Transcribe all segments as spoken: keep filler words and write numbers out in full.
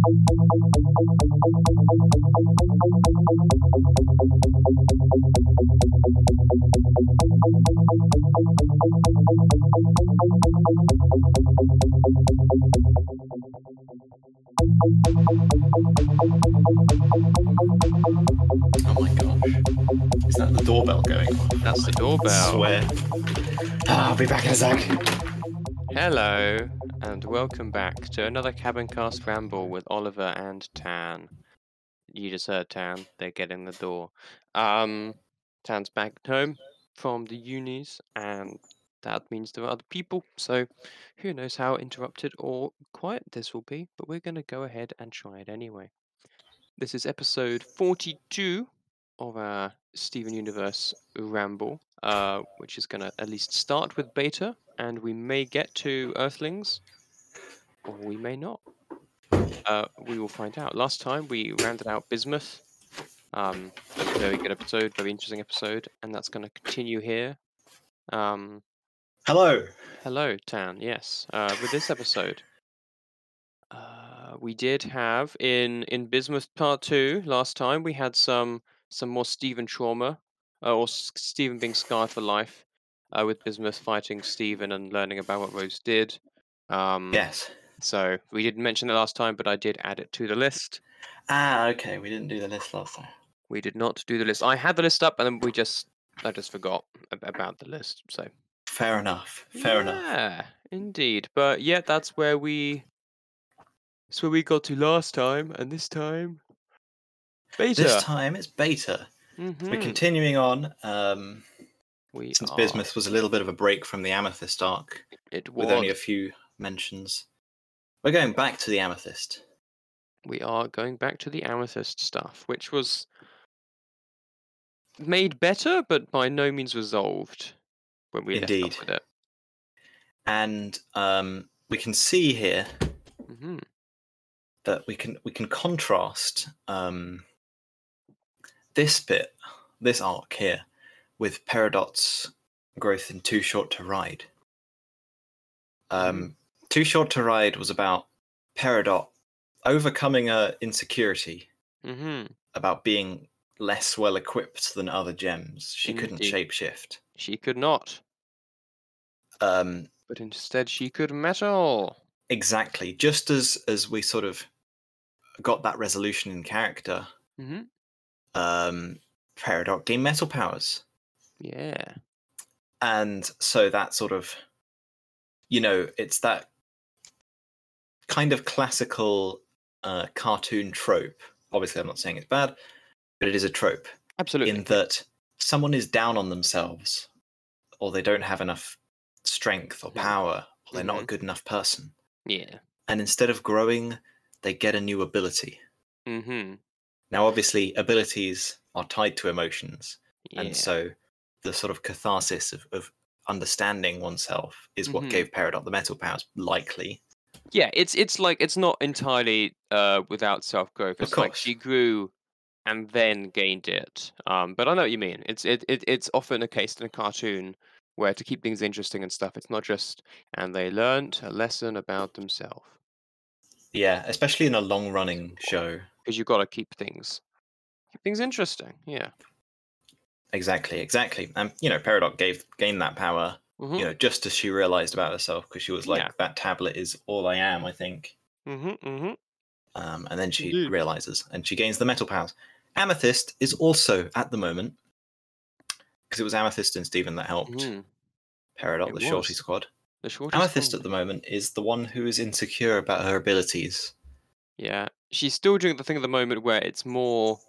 Oh my gosh. Is that the doorbell going off? That's the I doorbell. swear. Ah, I'll be back in a sec. Hello, and welcome back to another Cabin Cast Ramble with Oliver and Tan. You just heard Tan, they're getting the door. Um, Tan's back home from the unis, and that means there are other people, so who knows how interrupted or quiet this will be, but we're going to go ahead and try it anyway. This is episode forty-two of our Steven Universe Ramble, uh, which is going to at least start with beta, and we may get to Earthlings, or we may not. Uh, we will find out. Last time we rounded out Bismuth. Um, very good episode, very interesting episode, and that's going to continue here. Um, Hello. hello, Tan. Yes. Uh, with this episode, uh, we did have in in Bismuth Part Two last time. We had some some more Stephen trauma, uh, or S- Stephen being scarred for life, uh, with Bismuth fighting Stephen and learning about what Rose did. Um, Yes. so we didn't mention it last time, but I did add it to the list. Ah, okay. We didn't do the list last time. We did not do the list. I had the list up, and then we just I just forgot ab- about the list. So Fair enough. Fair enough. yeah, indeed. But yeah, that's where we that's where we got to last time, and this time beta. This time it's beta. Mm-hmm. We're continuing on. Um, We since are. Bismuth was a little bit of a break from the Amethyst arc, It was. with only a few mentions. We're going back to the Amethyst. We are going back to the Amethyst stuff, which was made better, but by no means resolved when we Indeed. left off with it. And um, we can see here Mm-hmm. that we can we can contrast um, this bit, this arc here, with Peridot's growth in Too Short to Ride. Um, Mm-hmm. Too Short to Ride was about Peridot overcoming a insecurity Mm-hmm. about being less well equipped than other gems. She couldn't Indeed. shapeshift. She could not, Um, but instead she could metal. exactly. Just as as we sort of got that resolution in character, Mm-hmm. um, Peridot gained metal powers. Yeah. And so that sort of, you know, it's that kind of classical uh, cartoon trope. Obviously, I'm not saying it's bad, but it is a trope. Absolutely. In that someone is down on themselves, or they don't have enough strength or Mhm. power, or they're not Mhm. a good enough person. Yeah. And instead of growing, they get a new ability. Mm-hmm. Now, obviously, abilities are tied to emotions. Yeah. And so the sort of catharsis of, of understanding oneself is what Mhm. gave Peridot the metal powers, likely. Yeah, it's it's like it's not entirely uh without self growth. Of It's like course. she grew and then gained it. Um, but I know what you mean. It's it, it it's often a case in a cartoon where to keep things interesting and stuff, it's not just and they learned a lesson about themselves. Yeah, especially in a long-running show. Because you gotta keep things keep things interesting. Yeah. Exactly, exactly. And, you know, Peridot gave gained that power, Mm-hmm. you know, just as she realized about herself, because she was like, Yeah. that tablet is all I am, I think. Mm-hmm. Mm-hmm. Um, and then she Indeed. realizes, and she gains the metal powers. Amethyst is also, at the moment, because it was Amethyst and Stephen that helped Mm-hmm. Peridot, It the Shorty was. Squad. The shortest Amethyst one. at the moment is the one who is insecure about her abilities. Yeah, she's still doing the thing at the moment where it's more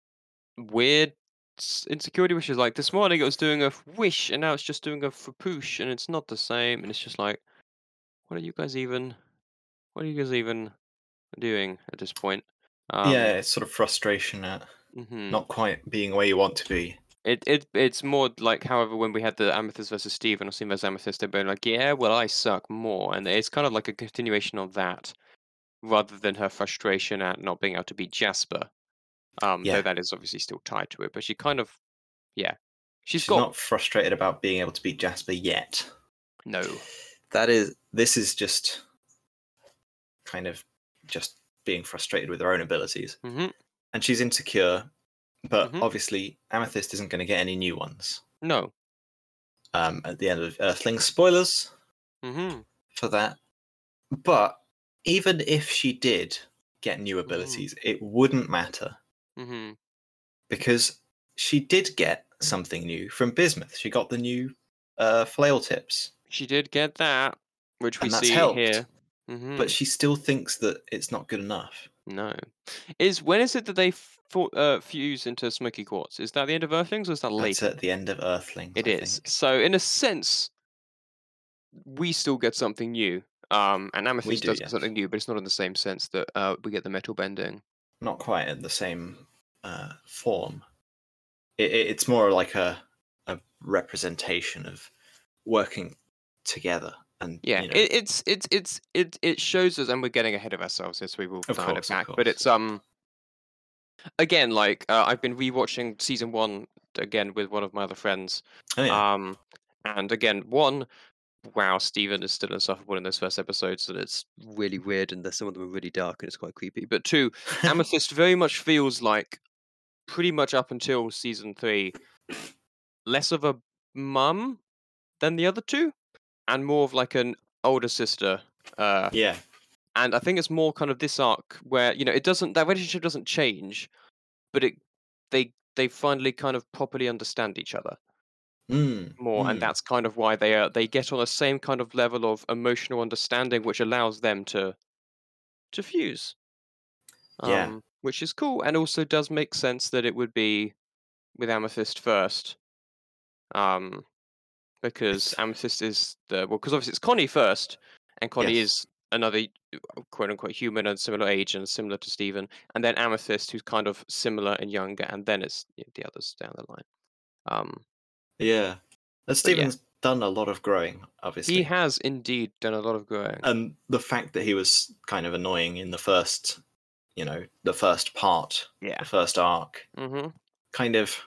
weird s- insecurity, which is like this morning it was doing a f- wish and now it's just doing a fapoosh and it's not the same. And it's just like, what are you guys even? What are you guys even doing at this point? Um, Yeah, it's sort of frustration at mhm. not quite being where you want to be. It it it's more like, however, when we had the Amethyst versus Steve and I've seen versus Amethyst, they've been like, yeah, well, I suck more, and it's kind of like a continuation of that, rather than her frustration at not being able to beat Jasper. Um, Yeah. though that is obviously still tied to it, but she kind of, yeah, she's She's got not frustrated about being able to beat Jasper yet. no. That is, this is just kind of just being frustrated with her own abilities, Mm-hmm. and she's insecure. But Mhm. obviously, Amethyst isn't going to get any new ones. No. Um, at the end of Earthling, spoilers Mm-hmm. for that. But even if she did get new Mm-hmm. abilities, it wouldn't matter Mm-hmm. because she did get something new from Bismuth. She got the new uh, flail tips, She did get that, which we and that's see helped. here. Mm-hmm. But she still thinks that it's not good enough. No. Is when is it that they f- for, uh, fuse into Smoky Quartz? Is that the end of Earthlings or is that That's later? at the end of Earthlings, It I is. think. So in a sense, we still get something new. Um, and We Amethyst do, does get something yes. new, but it's not in the same sense that uh, we get the metal bending. Not quite in the same uh, form. It, it, it's more like a a representation of working together, and Yeah, you know, it, it's it's it's it it shows us, and we're getting ahead of ourselves as we will of dial it course, of back. But course. it's um again, like uh, I've been rewatching season one again with one of my other friends. Oh yeah. Um, and again, one, wow, Steven is still insufferable in those first episodes, and it's really weird, and there's some of them are really dark, and it's quite creepy. But two, Amethyst very much feels like pretty much up until season three, less of a mum than the other two, and more of like an older sister. Uh, Yeah. and I think it's more kind of this arc where you know it doesn't that relationship doesn't change, but it they they finally kind of properly understand each other Mm, more, and mm, that's kind of why they are they get on the same kind of level of emotional understanding, which allows them to to fuse, yeah. um, which is cool, and also does make sense that it would be with Amethyst first, um, because It's Amethyst is the well, because obviously it's Connie first, and Connie yes. is another uh, quote unquote human and similar age and similar to Steven, and then Amethyst, who's kind of similar and younger, and then it's you know, the others down the line. Um, Yeah. And but yeah, Stephen's done a lot of growing, he obviously. has indeed done a lot of growing. And the fact that he was kind of annoying in the first, you know, the first part, Yeah. the first arc, Mhm. kind of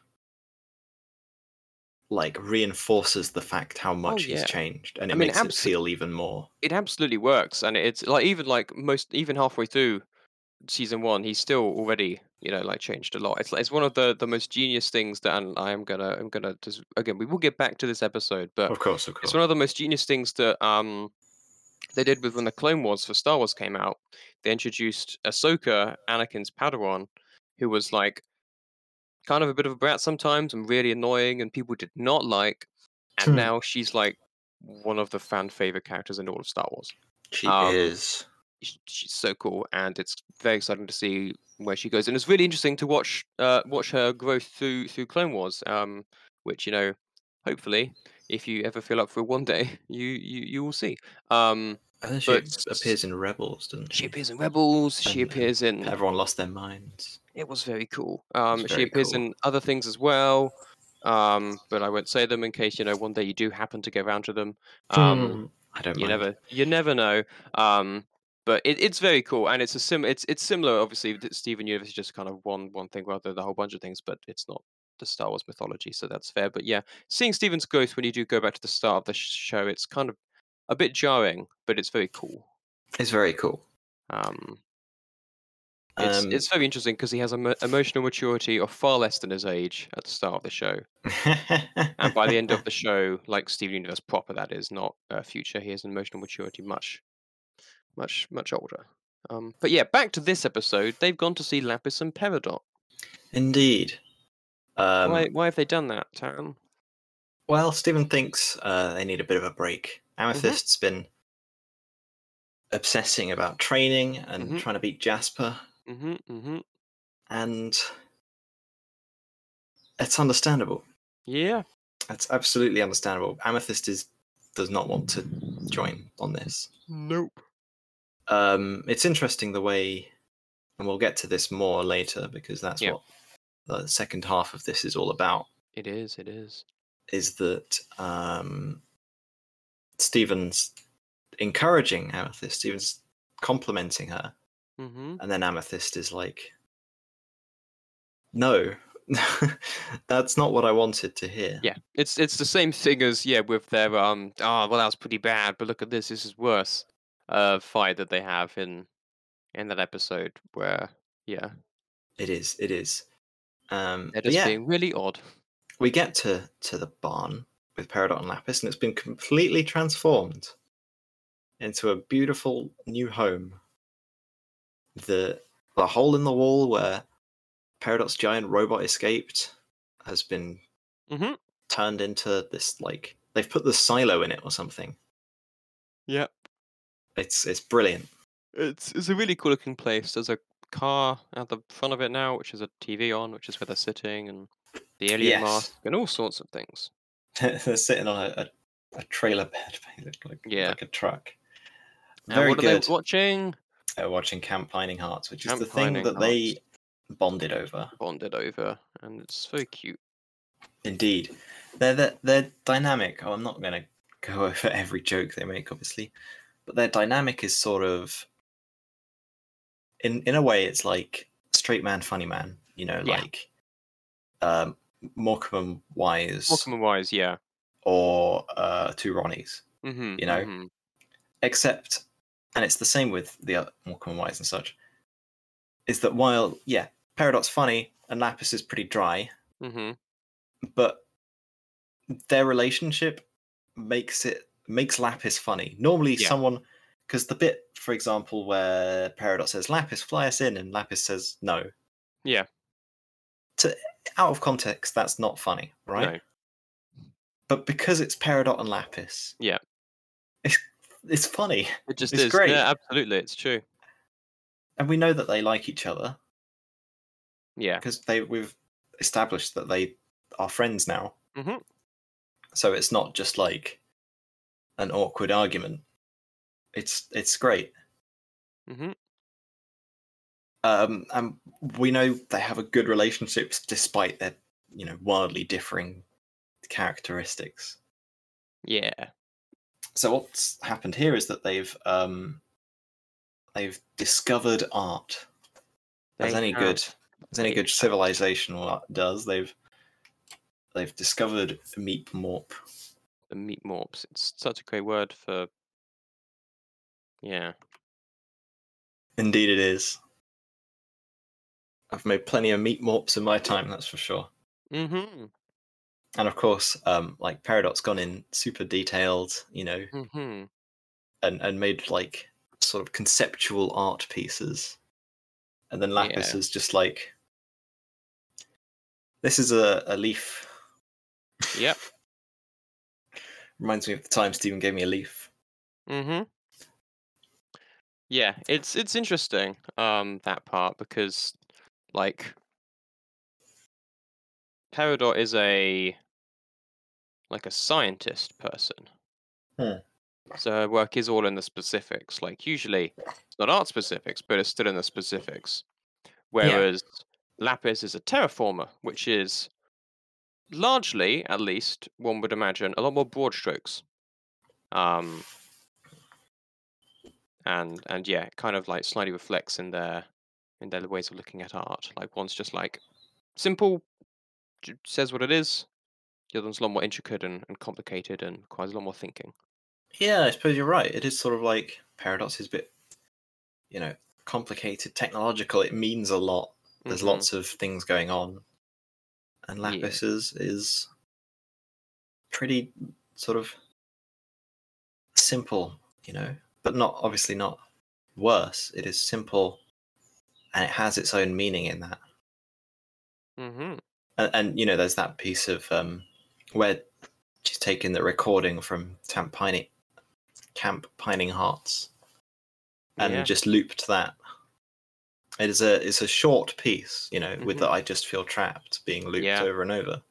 like reinforces the fact how Oh much he's yeah. changed, and I it mean, makes it abso- feel even more. it absolutely works, and it's like even like most even halfway through season one, he's still already you know like changed a lot. It's like it's one of the the most genius things that, and I am gonna I'm gonna just again we will get back to this episode, but Of course, of it's one course. of the most genius things that um they did with when the Clone Wars for Star Wars came out. They introduced Ahsoka, Anakin's Padawan, who was like kind of a bit of a brat sometimes and really annoying and people did not like. And now she's like one of the fan favorite characters in all of Star Wars. She Um, is. sh- she's so cool, and it's very exciting to see where she goes. And it's really interesting to watch uh, watch her growth through through Clone Wars. Um, which you know, hopefully, if you ever feel up for it one day, you you you will see. Um, And then but she appears in Rebels, doesn't she she? appears in Rebels. She And and appears in everyone lost their minds. it was very cool. It's Um, she very appears cool. in other things as well, um, but I won't say them in case you know one day you do happen to get around to them. Um, Hmm, I don't you mind. never, you never know. Um, but it, it's very cool, and it's a sim. It's it's similar, obviously. that Steven Universe is just kind of one one thing rather than a whole bunch of things, but it's not the Star Wars mythology, so that's fair. But yeah, seeing Steven's growth when you do go back to the start of the sh- show, it's kind of a bit jarring, but it's very cool. It's very cool. Um, it's Um, it's very interesting because he has an emotional maturity of far less than his age at the start of the show, and by the end of the show, like Steven Universe proper, that is not uh, future. He has an emotional maturity much, much, much older. Um, but yeah, back to this episode. They've gone to see Lapis and Peridot. indeed. Why? Um, Why have they done that, Tan? well, Stephen thinks uh, they need a bit of a break. Mhm. Amethyst's been obsessing about training and Mhm. trying to beat Jasper, Mhm. Mhm. and it's understandable. Yeah. It's absolutely understandable. Amethyst is does not want to join on this. Nope. Um, it's interesting the way, and we'll get to this more later because that's Yeah. what the second half of this is all about. It is. It is. Is that um, Stephen's encouraging Amethyst, Stephen's complimenting her, Mhm. and then Amethyst is like, "No, that's not what I wanted to hear." Yeah. It's it's the same thing as yeah with their um. Oh well, that was pretty bad, but look at this. This is worse. Uh, fight that they have in in that episode where, yeah, It is. It is. Um, they're but just yeah, being really odd. we get to to the barn with Peridot and Lapis, and it's been completely transformed into a beautiful new home. The the hole in the wall where Peridot's giant robot escaped has been Mm-hmm. turned into this, like, they've put the silo in it or something. Yep. It's it's brilliant. It's it's a really cool looking place. There's a car at the front of it now, which is a T V on, which is where they're sitting, and the alien Yes, mask, and all sorts of things. they're sitting on a, a, a trailer bed, basically, Yeah. like a truck. And Very what are good. they watching? Uh, watching Camp Pining Hearts, which is Camp the thing Pining that Hearts. they bonded over. Bonded over, and it's very cute. Indeed, they're they're, they're dynamic. Oh, I'm not going to go over every joke they make, obviously, but their dynamic is sort of, in in a way, it's like Straight Man, Funny Man. You know, Yeah. like um, Morecambe and Wise, Morecambe and Wise, yeah. or uh, Two Ronnies. Mm-hmm. You know, Mm-hmm. except, and it's the same with the other Morecambe and Wise and such. Is that while yeah, Peridot's funny and Lapis is pretty dry, Mm-hmm. but their relationship makes it makes Lapis funny. Normally, Yeah. someone, because the bit, for example, where Peridot says Lapis, fly us in, and Lapis says no. Yeah. To out of context, that's not funny, right? No. But because it's Peridot and Lapis, Yeah. it's it's funny. It just It's is. great, Yeah, absolutely. It's true. and we know that they like each other Yeah. because they we've established that they are friends now. Mm-hmm. So it's not just like an awkward argument. It's it's great. Mm-hmm. Um, and we know they have a good relationship despite their, you know, wildly differing characteristics. Yeah. So what's happened here is that they've um, they've discovered art. As They any have. good as any They good have. civilization does, they've they've discovered Meat Morp. The meat morps. It's such a great word for. Yeah. Indeed, it is. I've made plenty of Meat Morps in my time, that's for sure. Mm-hmm. And of course, um, like Peridot's gone in super detailed, you know, Mm-hmm. and, and made like sort of conceptual art pieces. And then Lapis Yeah. is just like, this is a, a leaf. Yep. Reminds me of the time Stephen gave me a leaf. Mm-hmm. Yeah, it's it's interesting, um, that part, because like Peridot is a like a scientist person. Hmm. So her work is all in the specifics. Like usually it's not art specifics, but it's still in the specifics. Whereas Lapis is a terraformer, which is largely, at least, one would imagine, a lot more broad strokes. Um and and yeah, it kind of like slightly reflects in their in their ways of looking at art. Like one's just like simple, j- says what it is. The other one's a lot more intricate and, and complicated and requires a lot more thinking. Yeah, I suppose you're right. It is sort of like Paradox is a bit, you know, complicated, technological. It means a lot. There's Mm-hmm. lots of things going on. And Yeah. Lapis is, is pretty sort of simple, you know, but not obviously not worse. It is simple and it has its own meaning in that. Mm-hmm. And, and you know, there's that piece of um, where she's taken the recording from Camp Pining, Camp Pining Hearts and Yeah. just looped that. It is a it's a short piece, you know, with Mhm. the I just feel trapped being looped Yeah. over and over.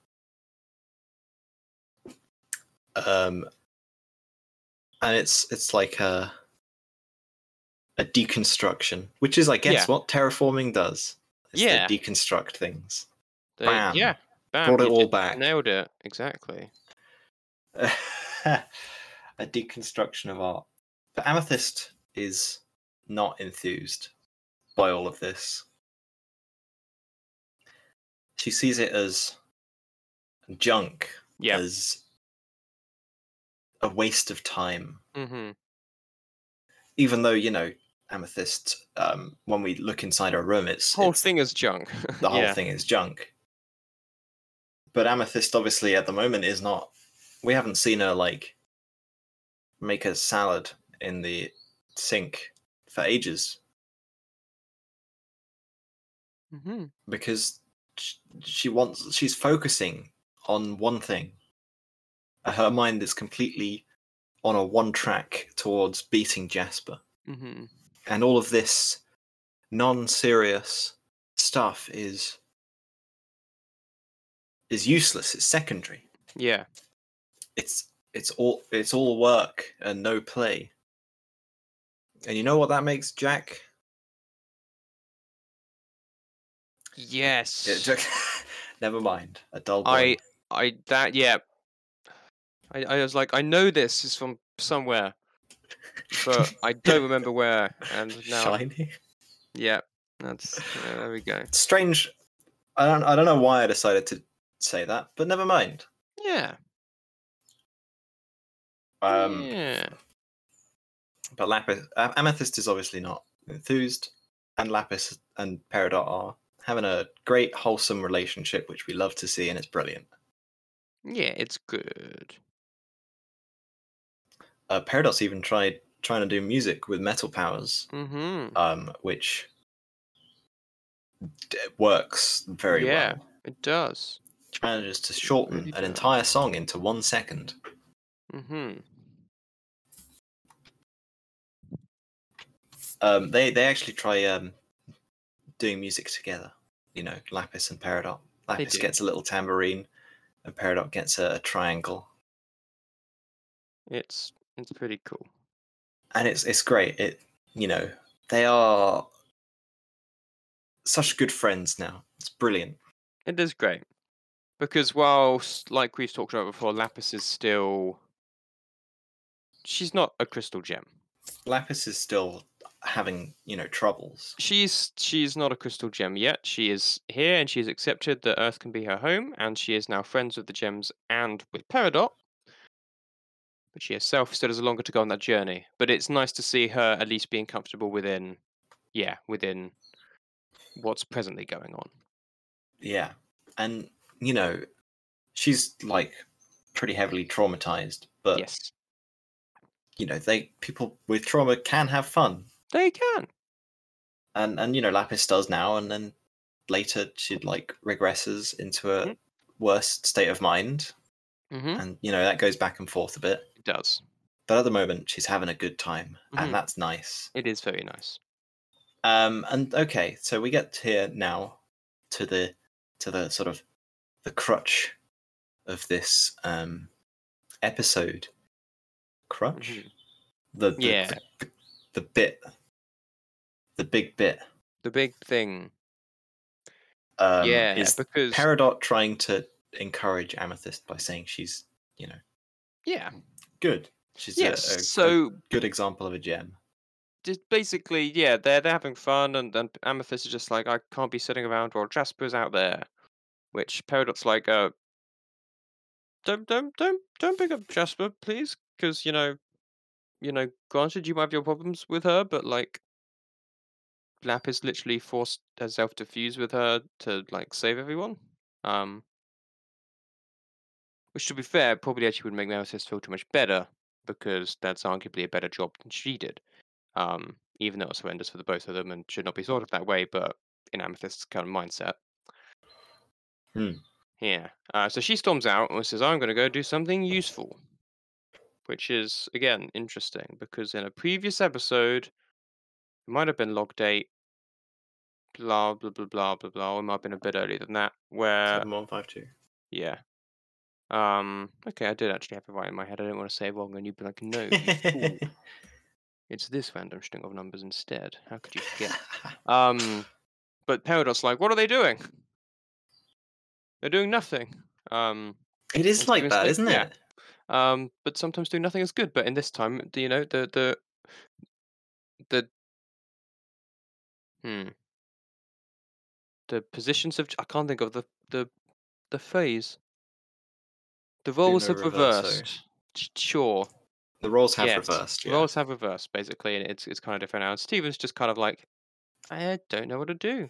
Um, and it's it's like a a deconstruction, which is, I guess, Yeah. what terraforming does. Is Yeah. they deconstruct things. They, Bam. yeah. Bam. Brought it You all just back. nailed it. Exactly. A deconstruction of art. But Amethyst is not enthused by all of this. She sees it as junk, Yeah. as a waste of time. Mm-hmm. Even though, you know, Amethyst, um, when we look inside her room, it's Whole it's thing is junk. the whole Yeah. thing is junk. But Amethyst, obviously, at the moment, is not. We haven't seen her like make a salad in the sink for ages hmm because sh- she wants. She's focusing on one thing. Her mind is completely on a one track towards beating Jasper, hmm and all of this non-serious stuff is is useless. It's secondary. Yeah. It's it's all it's all work and no play. And you know what that makes, Jack? Yes. It, never mind. A dull I boy. I that yeah. I, I was like, I know this is from somewhere, but I don't remember where. And now, Shiny. yeah, that's yeah, there we go. Strange. I don't. I don't know why I decided to say that, but never mind. Yeah, Um, yeah, but Lapis, A- Amethyst is obviously not enthused, and Lapis and Peridot are having a great, wholesome relationship, which we love to see, and it's brilliant. yeah. It's good. Uh, Peridot's even tried trying to do music with metal powers, Mm-hmm. um, which d- works very Yeah, well. it does. She manages to It shorten really an does. entire song into one second. Mm-hmm. Um, they they actually try um, doing music together. You know, Lapis and Peridot. They Lapis do. gets a little tambourine, and Peridot gets a, a triangle, It's it's pretty cool. and it's it's great. It you know they are such good friends now. It's brilliant. It is great because whilst, like we've talked about before, Lapis is still she's not a crystal gem. Lapis is still having you know troubles. She's she's not a crystal gem yet. She is here and she's accepted that Earth can be her home, and she is now friends with the gems and with Peridot. But she herself still has longer to go on that journey. But it's nice to see her at least being comfortable within, yeah, within what's presently going on. Yeah, and you know she's like pretty heavily traumatized, but Yes, you know they people with trauma can have fun, they can. and and you know Lapis does now, and then later she like regresses into a worse state of mind, Mm-hmm. and you know that goes back and forth a bit. It does. But at the moment, she's having a good time, Mm-hmm. and that's nice. It is very nice. Um, and okay, so we get here now to the to the sort of the crutch of this um episode. Crutch, Mm-hmm. the the, Yeah, the the the bit, the big bit, the big thing. um, Yeah, is because Peridot trying to encourage Amethyst by saying she's you know yeah, good. She's a, yes. a, a So good example of a gem. just basically, yeah, they're they're having fun, and and Amethyst is just like, I can't be sitting around while Jasper's out there. Which Peridot's like, uh, don't don't don't don't pick up Jasper, please, because you know, you know, granted you might have your problems with her, but like Lapis literally forced herself to fuse with her to like save everyone. Um, which to be fair, probably actually would make Amethyst feel too much better because that's arguably a better job than she did. Um, even though it's horrendous for the both of them and should not be thought of that way, but in Amethyst's kind of mindset. Hmm. Yeah. Uh, so she storms out and says, I'm going to go do something useful. Which is, again, interesting because in a previous episode, it might have been log date, blah, blah, blah, blah, blah, blah. It might have been a bit earlier than that, where, Seven one five two. yeah. Um, okay, I did actually have it right in my head. I didn't want to say it wrong, and you'd be like, no, you fool. It's this random string of numbers instead. How could you forget? Um, but Peridot's like, what are they doing? They're doing nothing. Um, It is and like Steven's that, like, isn't yeah. it? Um, but sometimes doing nothing is good. But in this time, do you know the the the hmm the positions of I can't think of the the the phase. The roles Uno have reverso. reversed. Sh- Sure. The roles have Yes, reversed. the Yeah. roles have reversed basically, and it's it's kind of different now. And Steven's just kind of like, I don't know what to do.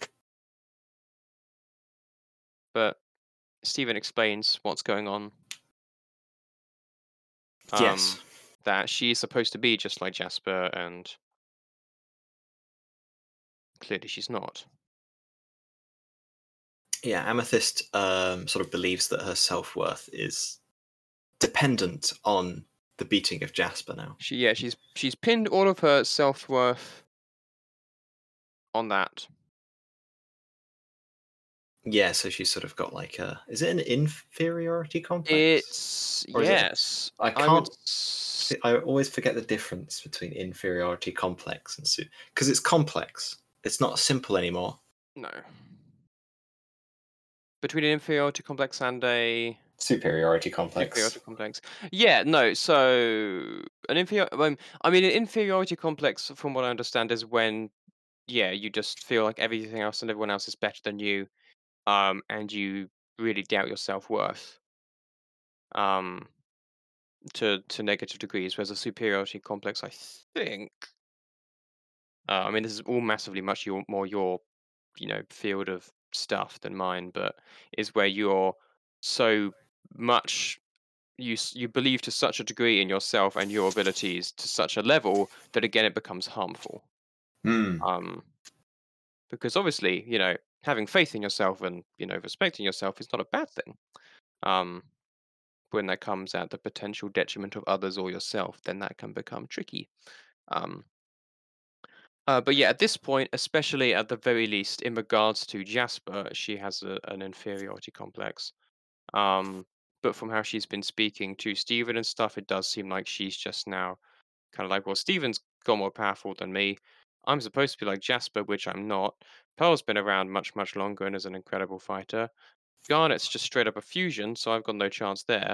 But Steven explains what's going on. Um, Yes. that she's supposed to be just like Jasper, and clearly she's not. Yeah. Amethyst um, sort of believes that her self worth is dependent on the beating of Jasper now. She yeah, she's she's pinned all of her self worth on that. Yeah, so she's sort of got like a. Is it an inferiority complex, It's or is it? yes, I I would. can't. S- I always forget the difference between inferiority complex and su because it's complex. It's not simple anymore. no, between an inferiority complex and a Superiority complex. superiority complex. Yeah, no. So an inferior. Um, I mean, an inferiority complex, from what I understand, is when yeah, you just feel like everything else and everyone else is better than you, um, and you really doubt your self worth, um, to to negative degrees. Whereas a superiority complex, I think, uh, I mean, this is all massively much your more your, you know, field of stuff than mine, but is where you're so much you s- you believe to such a degree in yourself and your abilities to such a level that again it becomes harmful. Hmm. Um, because obviously, you know, having faith in yourself and you know respecting yourself is not a bad thing. Um, when that comes at the potential detriment of others or yourself, then that can become tricky. Um, uh, but yeah, at this point, especially at the very least, in regards to Jasper, she has a, an inferiority complex. Um, but from how she's been speaking to Steven and stuff, it does seem like she's just now kind of like, well, Steven's got more powerful than me. I'm supposed to be like Jasper, which I'm not. Pearl's been around much, much longer and is an incredible fighter. Garnet's just straight up a fusion, so I've got no chance there.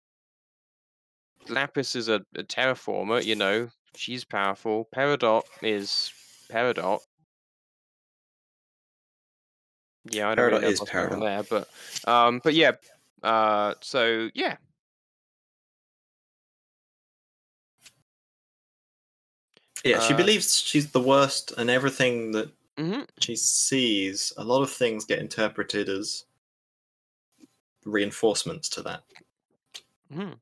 Lapis is a, a terraformer, you know, she's powerful. Peridot is Peridot. Yeah, I don't really Peridot know is what's going on Peridot. there, but um, but yeah, uh, so yeah, Yeah, she uh, believes she's the worst, and everything that hmm she sees, a lot of things get interpreted as reinforcements to that. hmm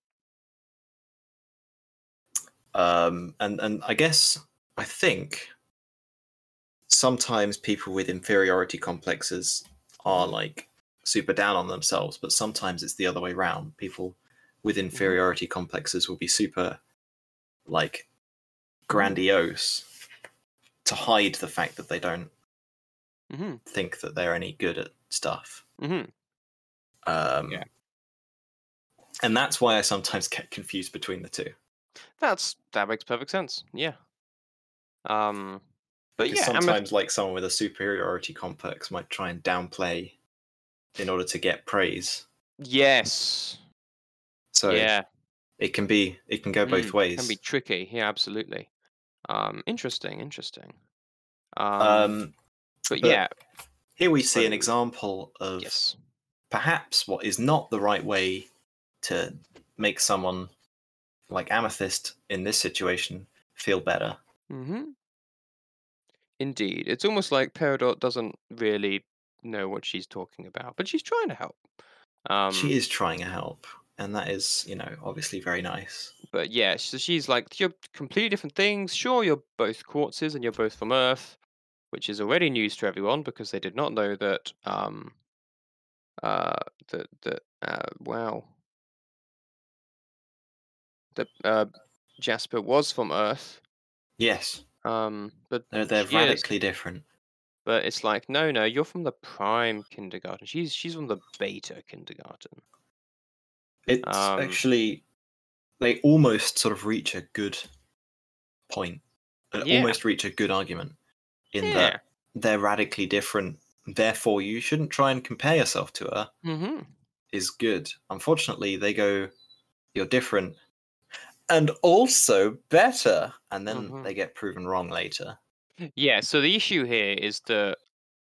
Um, and and I guess I think sometimes people with inferiority complexes are hmm like super down on themselves, but sometimes it's the other way around. People with hmm inferiority complexes will be super like hmm grandiose to hide the fact that they don't hmm think that they're any good at stuff. hmm yeah, Um, and that's why I sometimes get confused between the two. that's that makes perfect sense. Yeah, um, but Because yeah, Amethyst. sometimes, like, someone with a superiority complex might try and downplay in order to get praise. Yes, So yeah, it can be, it can go both mm, can be ways. tricky. Yeah, absolutely. Um, interesting, interesting. Um, Um, but but yeah, here we see an so example of yes. perhaps what is not the right way to make someone like Amethyst in this situation feel better. hmm Indeed. It's almost like Peridot doesn't really know what she's talking about, but she's trying to help. She Um, is trying to help, and that is, you know, obviously very nice. but yeah, so she's like, you're completely different things. Sure, you're both quartzes and you're both from Earth, which is already news to everyone because they did not know that. Um, uh, that that uh, wow, that uh, Jasper was from Earth. Yes, Um, but they're they're she is. radically different. But it's like, no, no, you're from the prime kindergarten. She's she's from the beta kindergarten. It's Um, actually they almost sort of reach a good point, uh, yeah, almost reach a good argument in yeah. that they're radically different. Therefore, you shouldn't try and compare yourself to her. Mm-hmm. Is good. Unfortunately, they go, you're different and also better, and then Mm-hmm. they get proven wrong later. Yeah. So the issue here is that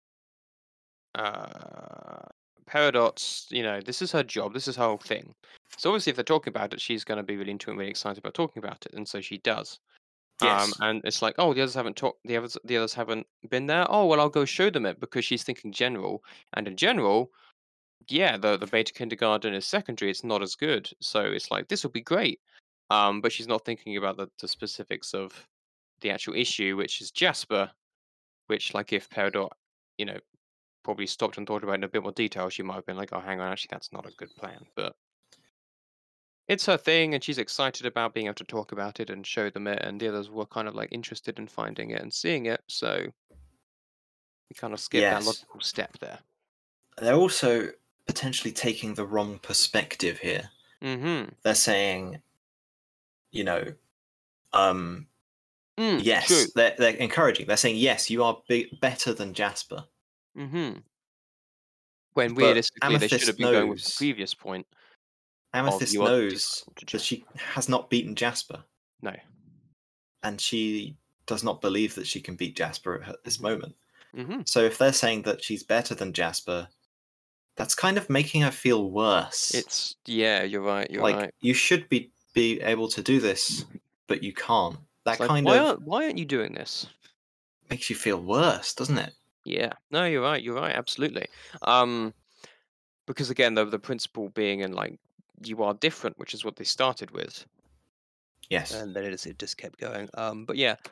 uh, Paradox, you know, this is her job. This is her whole thing. So obviously, if they're talking about it, she's going to be really into it, and really excited about talking about it, and so she does. Um, Yes. and it's like, oh, the others haven't talked. The others, the others haven't been there. Oh, well, I'll go show them it because she's thinking general, and in general, yeah, the the beta kindergarten is secondary. It's not as good, so it's like this will be great. Um, but she's not thinking about the, the specifics of the actual issue, which is Jasper. Which, like, if Peridot, you know, probably stopped and thought about it in a bit more detail, she might have been like, "Oh, hang on, actually, that's not a good plan." But it's her thing, and she's excited about being able to talk about it and show them it, and the others were kind of like interested in finding it and seeing it, so we kind of skipped that Yes. logical step there. They're also potentially taking the wrong perspective here. Mm-hmm. They're saying, you know, um, Mm, true. yes, they're, they're encouraging. They're saying, yes, you are big, better than Jasper. Mm-hmm. When But realistically, they should have Amethyst been going with the knows. previous point of Amethyst you are knows difficult to that Jasper. she has not beaten Jasper, No. and she does not believe that she can beat Jasper at this Mm-hmm. moment. Mm-hmm. So if they're saying that she's better than Jasper, that's kind of making her feel worse. It's yeah, you're right. You're Like right. you should be be able to do this, but you can't. It's That like kind why of aren't why aren't you doing this? makes you feel worse, doesn't it? Yeah. No, you're right. You're right. Absolutely. Um, because again, the the principle being in like you are different, which is what they started with, Yes. and then it just it just kept going. Um, but yeah,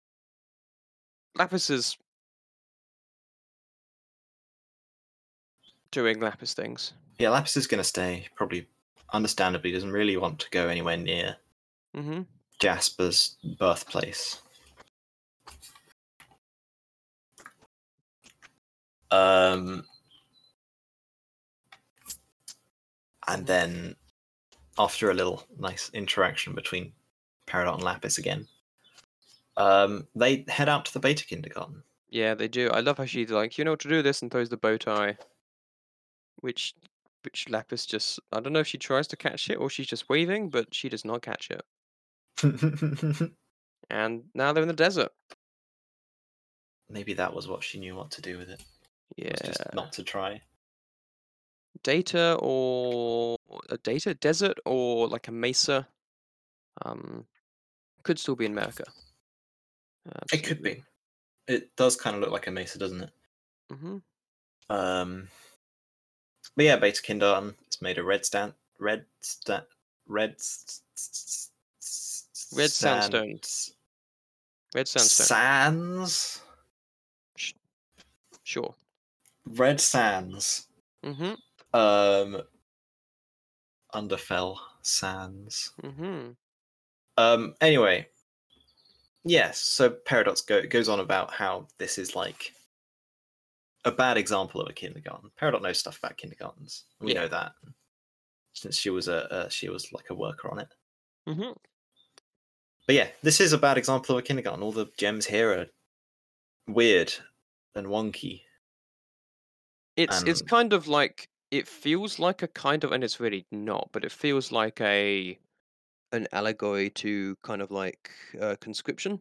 Lapis is doing Lapis things. Yeah, Lapis is going to stay. Probably, understandably, doesn't really want to go anywhere near Mm-hmm. Jasper's birthplace. Um, and Mhm. then after a little nice interaction between Peridot and Lapis again, um, they head out to the Beta Kindergarten. Yeah, they do. I love how she's like, you know what to do this, and throws the bow tie, which which Lapis just I don't know if she tries to catch it or she's just waving, but she does not catch it. And now they're in the desert. Maybe that was what she knew what to do with it. Was just Yeah. not to try. Data or a data desert or like a mesa. Um, could still be in America. It could Absolutely. be. It does kind of look like a mesa, doesn't it? Mm-hmm. Um, but yeah, Beta Kindergarten. It's made of red stand, red sta red s- s- s- Red sand, sandstone. Red sandstone. sands, Sh- sure. red sands. Mm-hmm. Um, Underfell sands. Mm-hmm. Um. Anyway, yes. So Paradox go, goes on about how this is like a bad example of a kindergarten. Paradox knows stuff about kindergartens. We Yeah. know that since she was a, a she was like a worker on it. Mm-hmm. But yeah, this is a bad example of a kindergarten. All the gems here are weird and wonky. It's it's And kind of like it feels like a kind of and it's really not, but it feels like a an allegory to kind of like uh, conscription.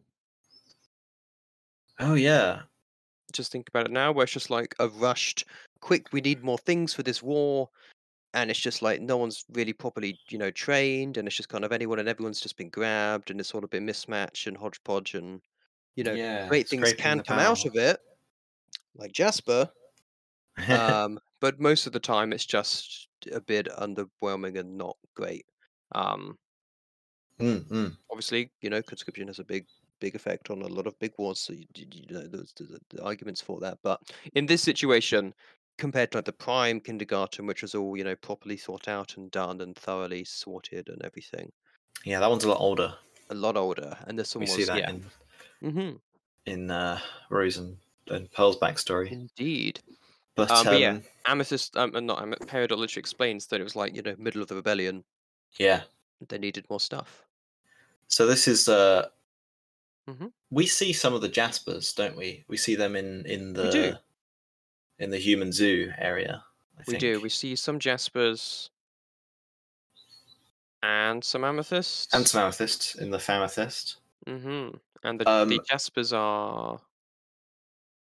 oh yeah, Just think about it now, where it's just like a rushed, quick. We need more things for this war, and it's just like no one's really properly, you know, trained, and it's just kind of anyone and everyone's just been grabbed, and it's all a bit mismatched and hodgepodge, and you know, yeah, great things scraping can the come out barrel. of it, like Jasper. Um, but most of the time, it's just a bit underwhelming and not great. Um, mm, mm. obviously, you know, conscription has a big, big effect on a lot of big wars. So you, you you know, there's, there's the arguments for that. But in this situation, compared to like the prime kindergarten, which was all you know properly thought out and done and thoroughly sorted and everything, Yeah, that one's a lot older. a lot older. And this We one see was, that yeah, in hmm in uh, Rose and, and Pearl's backstory. indeed. But Um, but yeah, um, Amethyst, um, uh, not Am- Peridot literally explains that it was like you know middle of the rebellion. yeah, They needed more stuff. so this is uh, Hmm. we see some of the Jaspers, don't we? We see them in in We do. the in the human zoo area, I We do. We think, see some Jaspers and some and Amethysts. some Amethyst in the Famethyst. Hmm. And the, the Um, Jaspers are.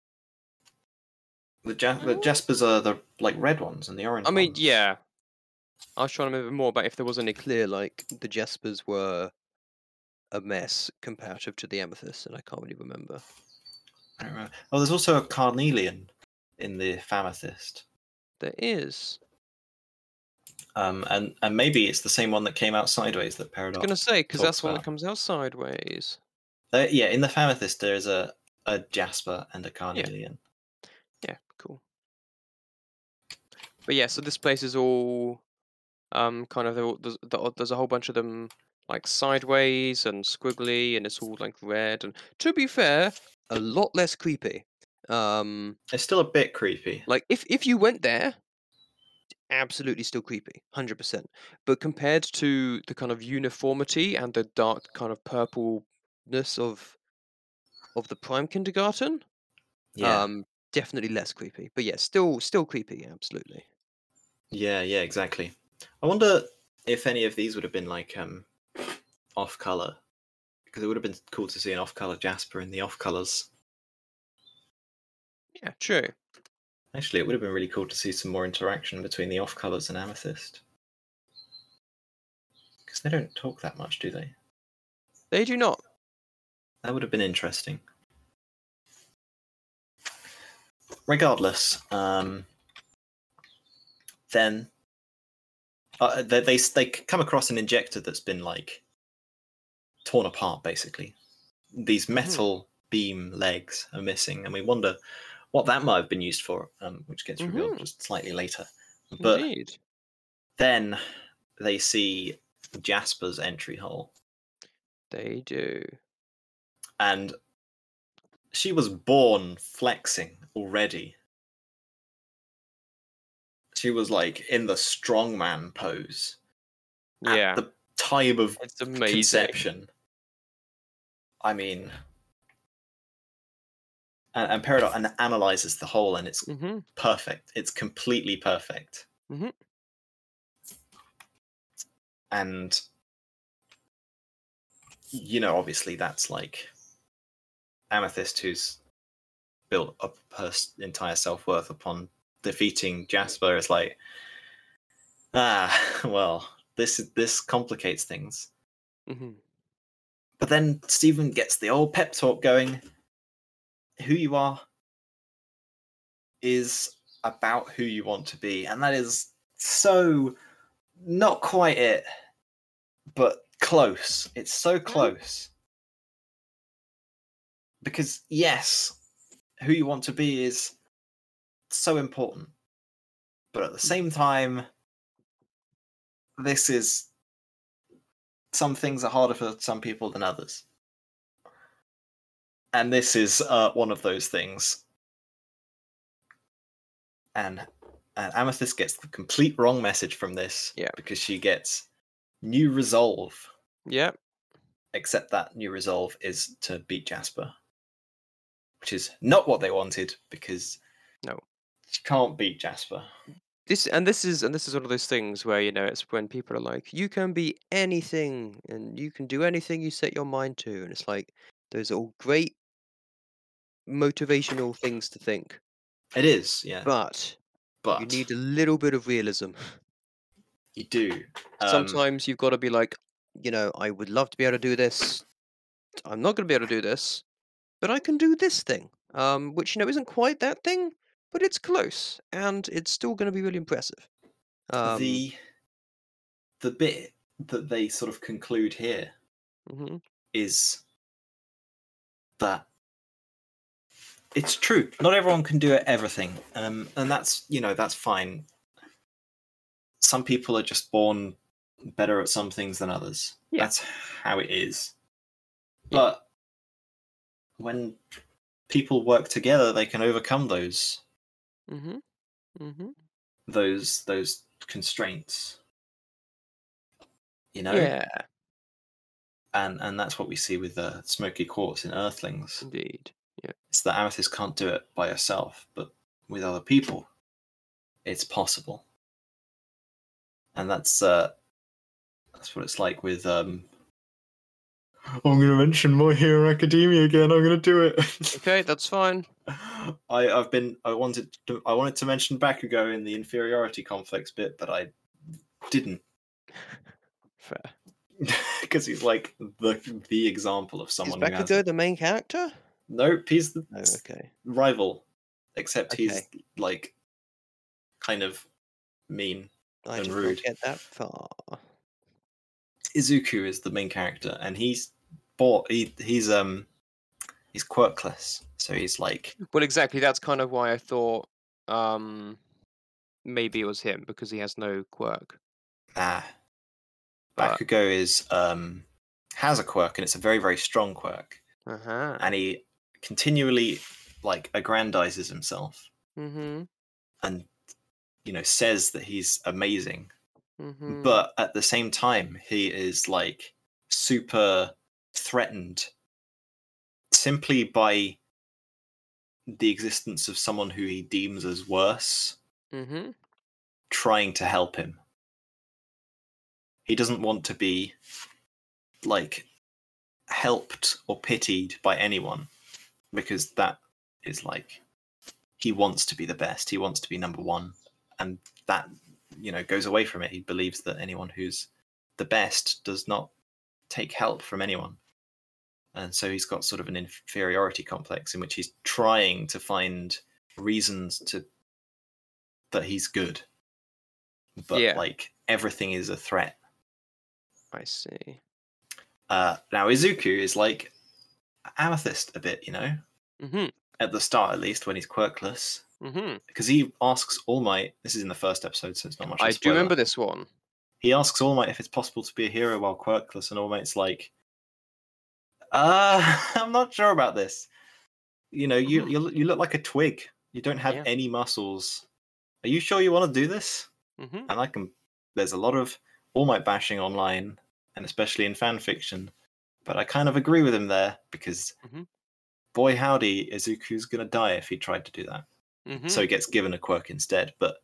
the ja- the Uh, Jaspers are the like red ones and the I orange mean, ones. yeah. I was trying to remember more about if there was any clear, like, the Jaspers were a mess comparative to the Amethyst, and I can't really remember. I don't remember. Oh, there's also a carnelian in the Famethyst. There is. Um, and, and maybe it's the same one that came out sideways that I was Peridot going to say, because that's talks one that about. comes out sideways. Uh, yeah, in the Famethyst there is a, a Jasper and a Yeah. carnelian. Yeah, cool. But yeah, so this place is all um kind of they're all- there's, the- there's a whole bunch of them like sideways and squiggly, and it's all like red. And to be fair, a lot less creepy. Um, It's still a bit creepy. like if if you went there, absolutely still creepy, hundred percent. But compared to the kind of uniformity and the dark kind of purpleness of of the Prime Kindergarten, Yeah. um, definitely less creepy. But yeah, still still creepy, absolutely. Yeah, yeah, exactly. I wonder if any of these would have been like um off color, because it would have been cool to see an off color Jasper in the off colors. Yeah, true. Actually, it would have been really cool to see some more interaction between the off colors and Amethyst, because they don't talk that much, do they? They do not. That would have been interesting. Regardless, um, then uh, they, they they come across an injector that's been like torn apart, basically. These metal mm-hmm. beam legs are missing, and we wonder what that might have been used for, um, which gets revealed mm-hmm. just slightly later. But Indeed. then they see Jasper's entry hole. They do. And she was born flexing already. She was like in the strongman pose. Yeah. At the time of it's amazing. conception. I mean, and, and Peridot an- analyzes the hole, and it's mm-hmm. perfect. It's completely perfect. Mm-hmm. And you know, obviously, that's like Amethyst, who's built up her entire self-worth upon defeating Jasper. Is like, ah, well, this this complicates things. Mm-hmm. But then Stephen gets the old pep talk going. Who you are is about who you want to be, and that is so not quite it, but close. It's so close. Because yes, who you want to be is so important, but at the same time, this is some things are harder for some people than others, and this is uh, one of those things. And, and Amethyst gets the complete wrong message from this, yeah, because she gets new resolve. Yep. Except that new resolve is to beat Jasper, which is not what they wanted, because no, she can't beat Jasper. This and this is and this is one of those things where, you know, it's when people are like, you can be anything and you can do anything you set your mind to, and it's like those are all great motivational things to think. It is, yeah. But, but you need a little bit of realism. You do. Um, Sometimes you've got to be like, you know, I would love to be able to do this. I'm not going to be able to do this, but I can do this thing, um, which, you know, isn't quite that thing, but it's close, and it's still going to be really impressive. Um, the the bit that they sort of conclude here mm-hmm. is that it's true. Not everyone can do everything, um, and that's you know that's fine. Some people are just born better at some things than others. Yeah. That's how it is. Yeah. But when people work together, they can overcome those mm-hmm. Mm-hmm. those those constraints. You know. Yeah. And and that's what we see with the uh, Smoky Quartz in Earthlings. Indeed. Yeah. It's that Amethyst can't do it by herself, but with other people, it's possible. And that's uh, that's what it's like with. Um... I'm going to mention My Hero Academia again. I'm going to do it. Okay, that's fine. I I've been I wanted to I wanted to mention Bakugo in the inferiority complex bit, but I didn't. Fair. Because he's like the the example of Is someone who has Bakugo it. the main character? Nope, he's the Oh, s- okay. rival. Except Okay. he's like kind of mean I and did rude. not get that far. Izuku is the main character, and he's bought. He he's um he's quirkless, so he's like Well, exactly. That's kind of why I thought um maybe it was him because he has no quirk. ah. But Bakugo is um has a quirk, and it's a very very strong quirk, uh huh. and he continually like aggrandizes himself Mm-hmm. and you know says that he's amazing, Mm-hmm. but at the same time he is like super threatened simply by the existence of someone who he deems as worse Mm-hmm. trying to help him. He doesn't want to be like helped or pitied by anyone because that is like he wants to be the best, he wants to be number one, and that you know goes away from it. He believes that anyone who's the best does not take help from anyone, and so he's got sort of an inferiority complex in which he's trying to find reasons to that he's good, but Yeah. like everything is a threat. I see. Uh, now Izuku is like Amethyst a bit, you know, Mm-hmm. at the start at least when he's quirkless, Mm-hmm. because he asks All Might. This is in the first episode, so it's not much of a I do spoiler. remember this one. He asks All Might if it's possible to be a hero while quirkless, and All Might's like, "Uh, I'm not sure about this. You know, you Mhm. you you look like a twig. You don't have Yeah. any muscles. Are you sure you want to do this?" Mm-hmm. And I can. There's a lot of All Might bashing online, and especially in fan fiction, but I kind of agree with him there because, Mhm. boy howdy, Izuku's gonna die if he tried to do that. Mm-hmm. So he gets given a quirk instead. But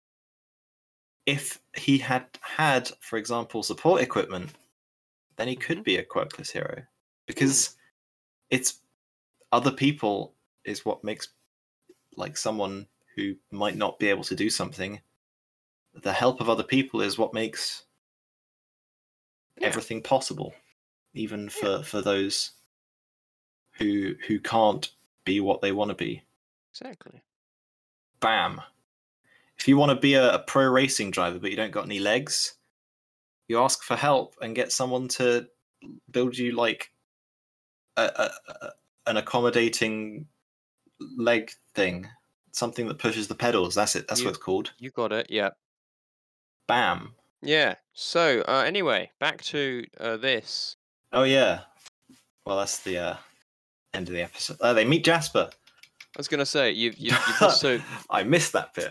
if he had had, for example, support equipment, then he could Mhm. be a quirkless hero because it's other people is what makes like someone who might not be able to do something. The help of other people is what makes Yeah. everything possible, even for for those who who can't be what they want to be. Exactly. Bam. If you want to be a, a pro racing driver but you don't got any legs, you ask for help and get someone to build you like a, a, a an accommodating leg thing, something that pushes the pedals. That's it. That's You what it's called. you got it. Yeah. Bam. Yeah. So uh, anyway, back to uh, this. Oh yeah. Well, that's the uh, end of the episode. Uh, they meet Jasper. I was gonna say you've you've, you've also I missed that bit.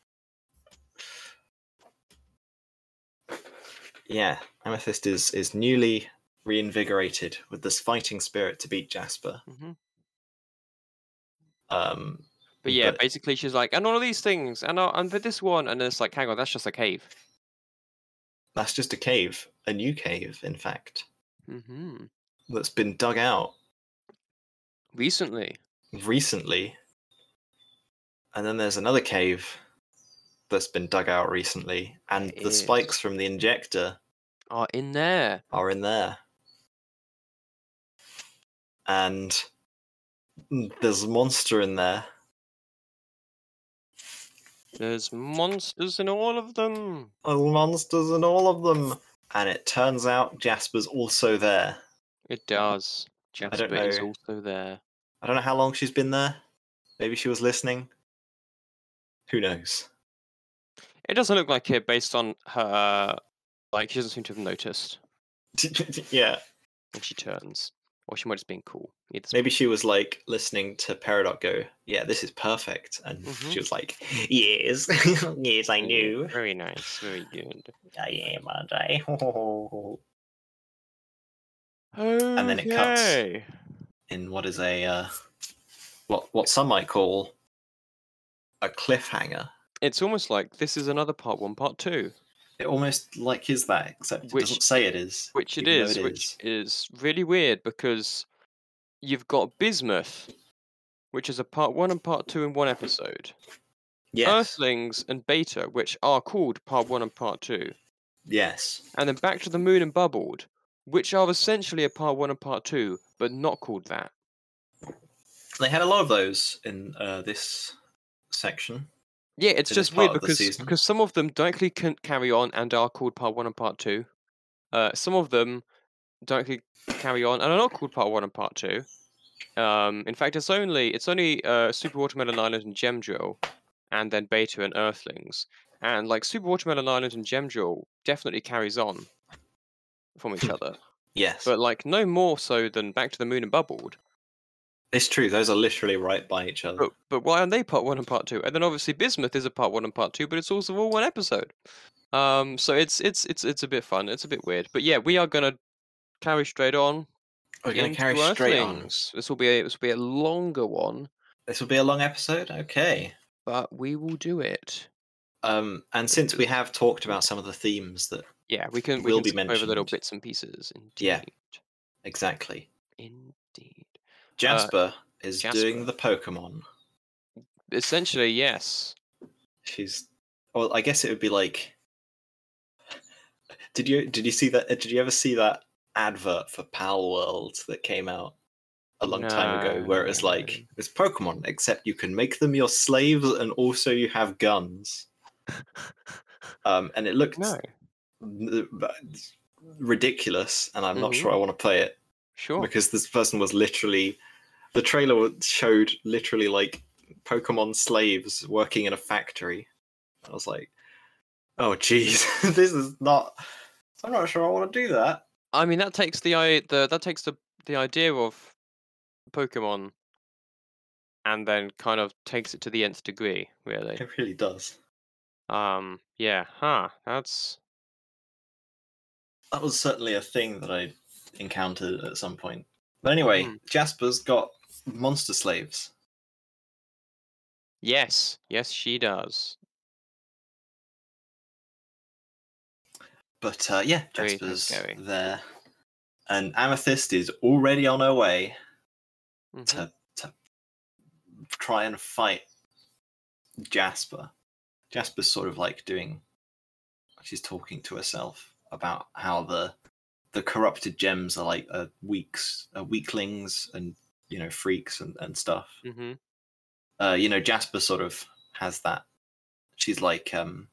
Yeah, Amethyst is is newly reinvigorated with this fighting spirit to beat Jasper. hmm Um, But yeah, But- basically she's like, and all of these things, and uh, and for this one, and then it's like, hang on, that's just a cave. that's just a cave, a new cave, in fact, Mm-hmm. that's been dug out Recently. recently. And then there's another cave that's been dug out recently, and It the is. spikes from the injector Are in there. are in there. And there's a monster in there. There's monsters in all of them. There's monsters in all of them. And it turns out Jasper's also there. It does. don't Jasper is know. also there. I don't know how long she's been there. Maybe she was listening. Who knows? It doesn't look like it based on her. Like she doesn't seem to have noticed Yeah. when she turns, or she might just been cool. Either Maybe she was like listening to Peridot go, "Yeah, this is perfect," and Mhm. she was like, "Yes, yes, I knew. Very nice. Very good. I am, aren't I?" Okay. And then it cuts. In what is a uh, what what some might call a cliffhanger. It's almost like this is another part one, part two. It almost like is that, except it Which- doesn't say it is. Which it even though is, it which is. is really weird because you've got Bismuth, which is a part one and part two in one episode. Yes. Earthlings and Beta, which are called part one and part two. Yes. And then Back to the Moon and Bubbled, which are essentially a part one and part two, but not called that. They had a lot of those in uh, this section. Yeah, it's in this just part weird of the because season. because some of them directly can carry on and are called part one and part two. Uh, some of them directly carry on and are not called part one and part two. Um, in fact, it's only it's only uh, Super Watermelon Island and Gem Drill, and then Beta and Earthlings. And like Super Watermelon Island and Gem Drill definitely carries on from each other, Yes. but like no more so than Back to the Moon and Bubbled. It's true, those are literally right by each other. But but why aren't they part one and part two? And then obviously Bismuth is a part one and part two, but it's also all one episode. Um, so it's it's it's it's a bit fun. It's a bit weird, but yeah, we are gonna carry straight on. We're going to into carry straight on. Earthlings. This will be a, this will be a longer one, This will be a long episode? Okay. but we will do it. Um, and since we have talked about some of the themes that Yeah, we can we will can be skip over little mentioned. bits and pieces. Indeed. Yeah. Exactly. Indeed. Jasper is Jasper. doing the Pokemon. Essentially, yes. She's well, I guess it would be like Did you did you see that did you ever see that advert for Pal World that came out a long time ago where it was like it's Pokemon, except you can make them your slaves and also you have guns. Um, and it looked No. ridiculous, and I'm not Mhm. sure I want to play it Sure. because this person was literally the trailer showed literally like Pokemon slaves working in a factory. I was like, oh geez, this is not. I'm not sure I want to do that. I mean, that takes the i the that takes the the idea of Pokemon and then kind of takes it to the nth degree, really. It really does. Um, yeah, huh? That's That was certainly a thing that I encountered at some point. But anyway, Hmm. Jasper's got monster slaves. yes, yes, she does. But uh, yeah, Very thanks, Jasper's Gary. there. And Amethyst is already on her way Mhm. to to try and fight Jasper. Jasper's sort of like doing. She's talking to herself about how the the corrupted gems are like uh, weaks, uh, weaklings, and you know freaks and, and stuff. Mhm. Uh, you know, Jasper sort of has that. She's like um,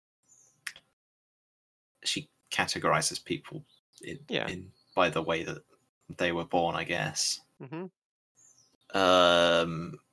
she categorizes people in, Yeah. in by the way that they were born, I guess. Mhm. Um,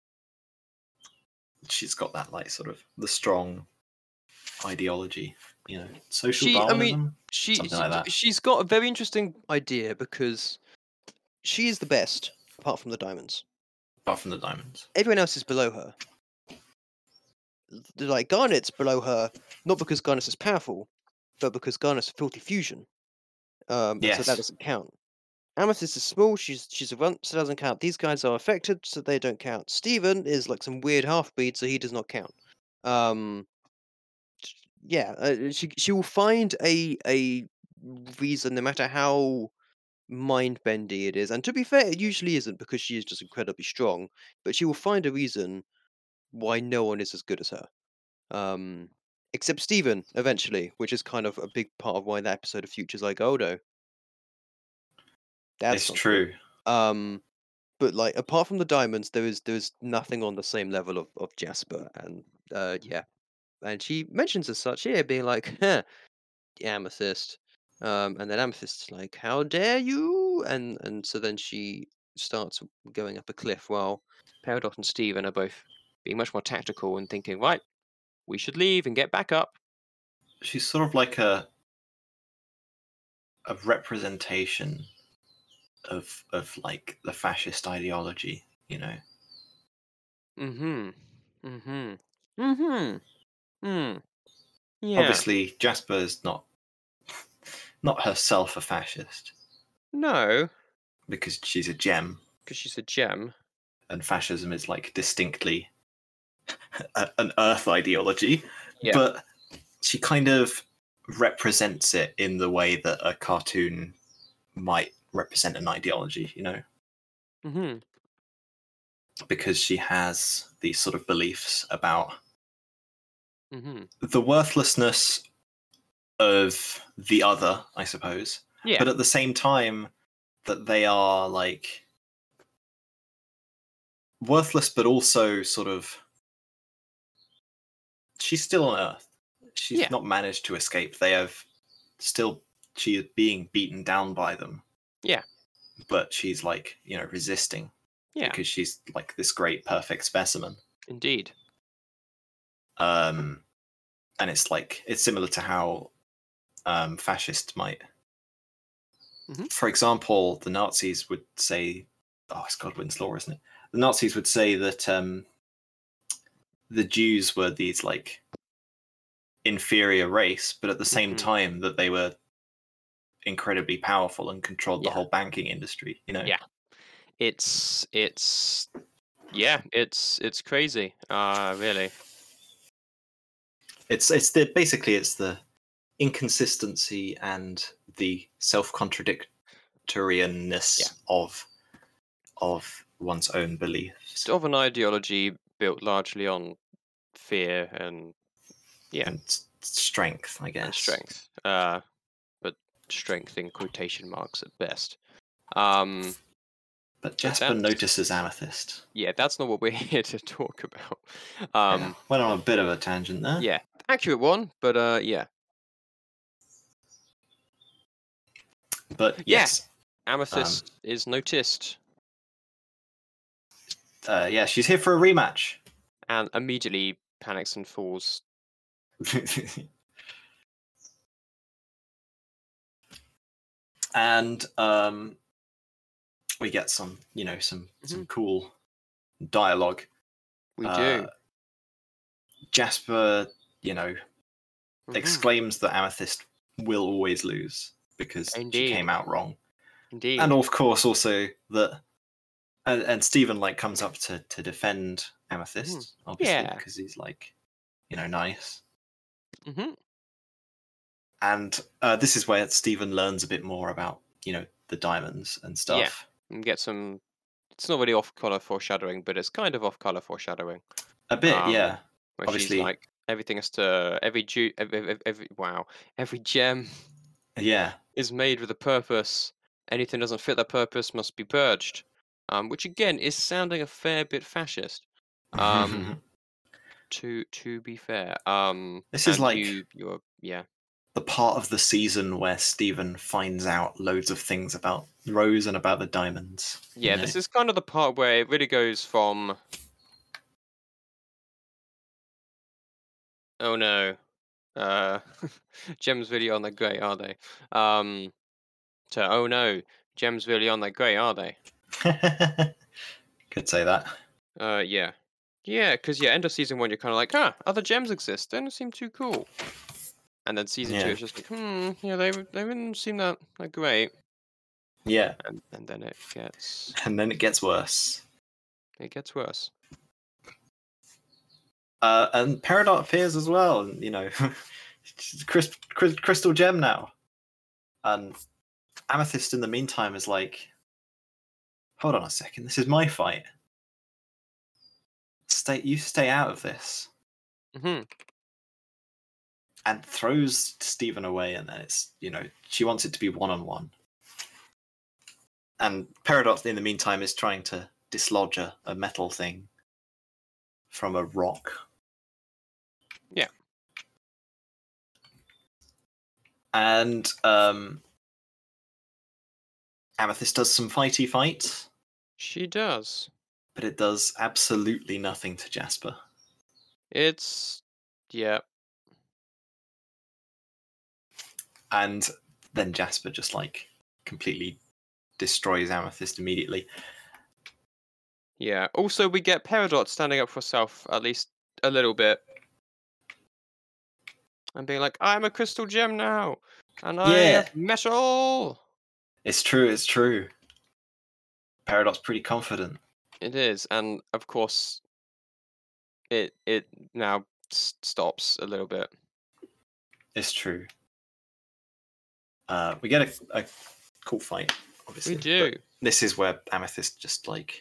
she's got that like sort of the strong ideology, you know, social She, I Darwinism, mean, she, something like that. she's got a very interesting idea because she is the best, apart from the diamonds. Apart from the diamonds, Everyone else is below her. They're like Garnet's below her, not because Garnet is powerful, but because Garnet's a filthy fusion. Um, and so that yes, doesn't count. Amethyst is small, she's she's a runt, so doesn't count. These guys are affected, so they don't count. Steven is like some weird half breed, so he does not count. Um, yeah, uh, she she will find a a reason, no matter how mind bendy it is. And to be fair, it usually isn't because she is just incredibly strong. But she will find a reason why no one is as good as her. Um, except Steven, eventually, which is kind of a big part of why that episode of Futures Like Odo. That's it's not true. good. Um, but like apart from the diamonds, there is there is nothing on the same level of, of Jasper, and uh, yeah, and she mentions as such here, being like, "Huh, the Amethyst," um, and then Amethyst's like, "How dare you?" and and so then she starts going up a cliff while Peridot and Steven are both being much more tactical and thinking, right, we should leave and get back up. She's sort of like a a representation of of like the fascist ideology, you know. Mm-hmm. Mm-hmm. Mm-hmm. Hmm. Yeah. Obviously, Jasper is not not herself a fascist No, because she's a gem, because she's a gem. and fascism is like distinctly a, an Earth ideology. Yeah. But she kind of represents it in the way that a cartoon might represent an ideology, you know, Mm-hmm. because she has these sort of beliefs about Mm-hmm. the worthlessness of the other, I suppose. Yeah. But at the same time, that they are like worthless, but also sort of. She's still on Earth. She's Yeah. not managed to escape. They have still. She is being beaten down by them. Yeah. But she's like, you know, resisting. Yeah. Because she's like this great, perfect specimen. Indeed. Um, and it's like it's similar to how um, fascists might. Mm-hmm. For example, the Nazis would say, "Oh, it's Godwin's law, isn't it?" The Nazis would say that um, the Jews were these like inferior race, but at the same Mm-hmm. time that they were incredibly powerful and controlled Yeah. the whole banking industry. You know, Yeah. It's it's yeah, it's it's crazy. Uh really. it's it's the basically it's the inconsistency and the self-contradictorianness Yeah. of of one's own beliefs Of an ideology built largely on fear and yeah, and s- strength, I guess. and strength. Uh but strength in quotation marks at best. Um But Jasper that's notices Amethyst. yeah, that's not what we're here to talk about. Yeah, Um went on a bit of a tangent there. yeah, accurate one, but uh yeah. But Yeah. yes, Amethyst is noticed uh, yeah, she's here for a rematch. and immediately panics and falls. And um, we get some, you know, some some Mhm. cool dialogue. We Uh, do. Jasper, you know, Mhm. exclaims that Amethyst will always lose because she Indeed. came out wrong. Indeed. And of course, also that, and, and Stephen like comes up to to defend Amethyst, obviously, Yeah. because he's like, you know, nice. hmm And uh, this is where Stephen learns a bit more about, you know, the diamonds and stuff. And get some. It's not really off-color foreshadowing, but it's kind of off-color foreshadowing. A bit, Um, yeah. where she's Obviously, like, everything has to every ju every, every, every wow every gem yeah. is made with a purpose. Anything doesn't fit that purpose must be purged. Um, which again is sounding a fair bit fascist. Um, to to be fair. Um, This is and like you you're yeah. the part of the season where Stephen finds out loads of things about Rose and about the diamonds. you Yeah, know? this is kind of the part where it really goes from oh no, uh, gems really aren't that great, are they? Um, to oh no, gems really aren't that great, are they? Could say that. Uh, yeah, yeah, because yeah, end of season one, you're kind of like, huh, other gems exist. They don't seem too cool. And then season two, Yeah. it's just like, hmm, yeah, they they didn't seem that that great. Yeah. And and then it gets And then it gets worse. it gets worse. Uh, and Peridot appears as well, and you know, Chris, Chris, Crystal Gem now. And Amethyst, in the meantime, is like, hold on a second, this is my fight. Stay, you stay out of this. hmm And throws Stephen away, and then it's, you know, she wants it to be one on one. And Peridot, in the meantime, is trying to dislodge a, a metal thing from a rock. Yeah. And um, Amethyst does some fighty fight, She does. but it does absolutely nothing to Jasper. It's yeah. And then Jasper just like completely destroys Amethyst immediately. Yeah. Also, we get Peridot standing up for herself at least a little bit, and being like, "I'm a crystal gem now, and I Yeah. have metal." It's true, it's true. Peridot's pretty confident. It is, and of course, it it now s- stops a little bit. It's true. Uh, we get a, a cool fight, obviously. We do. But this is where Amethyst just like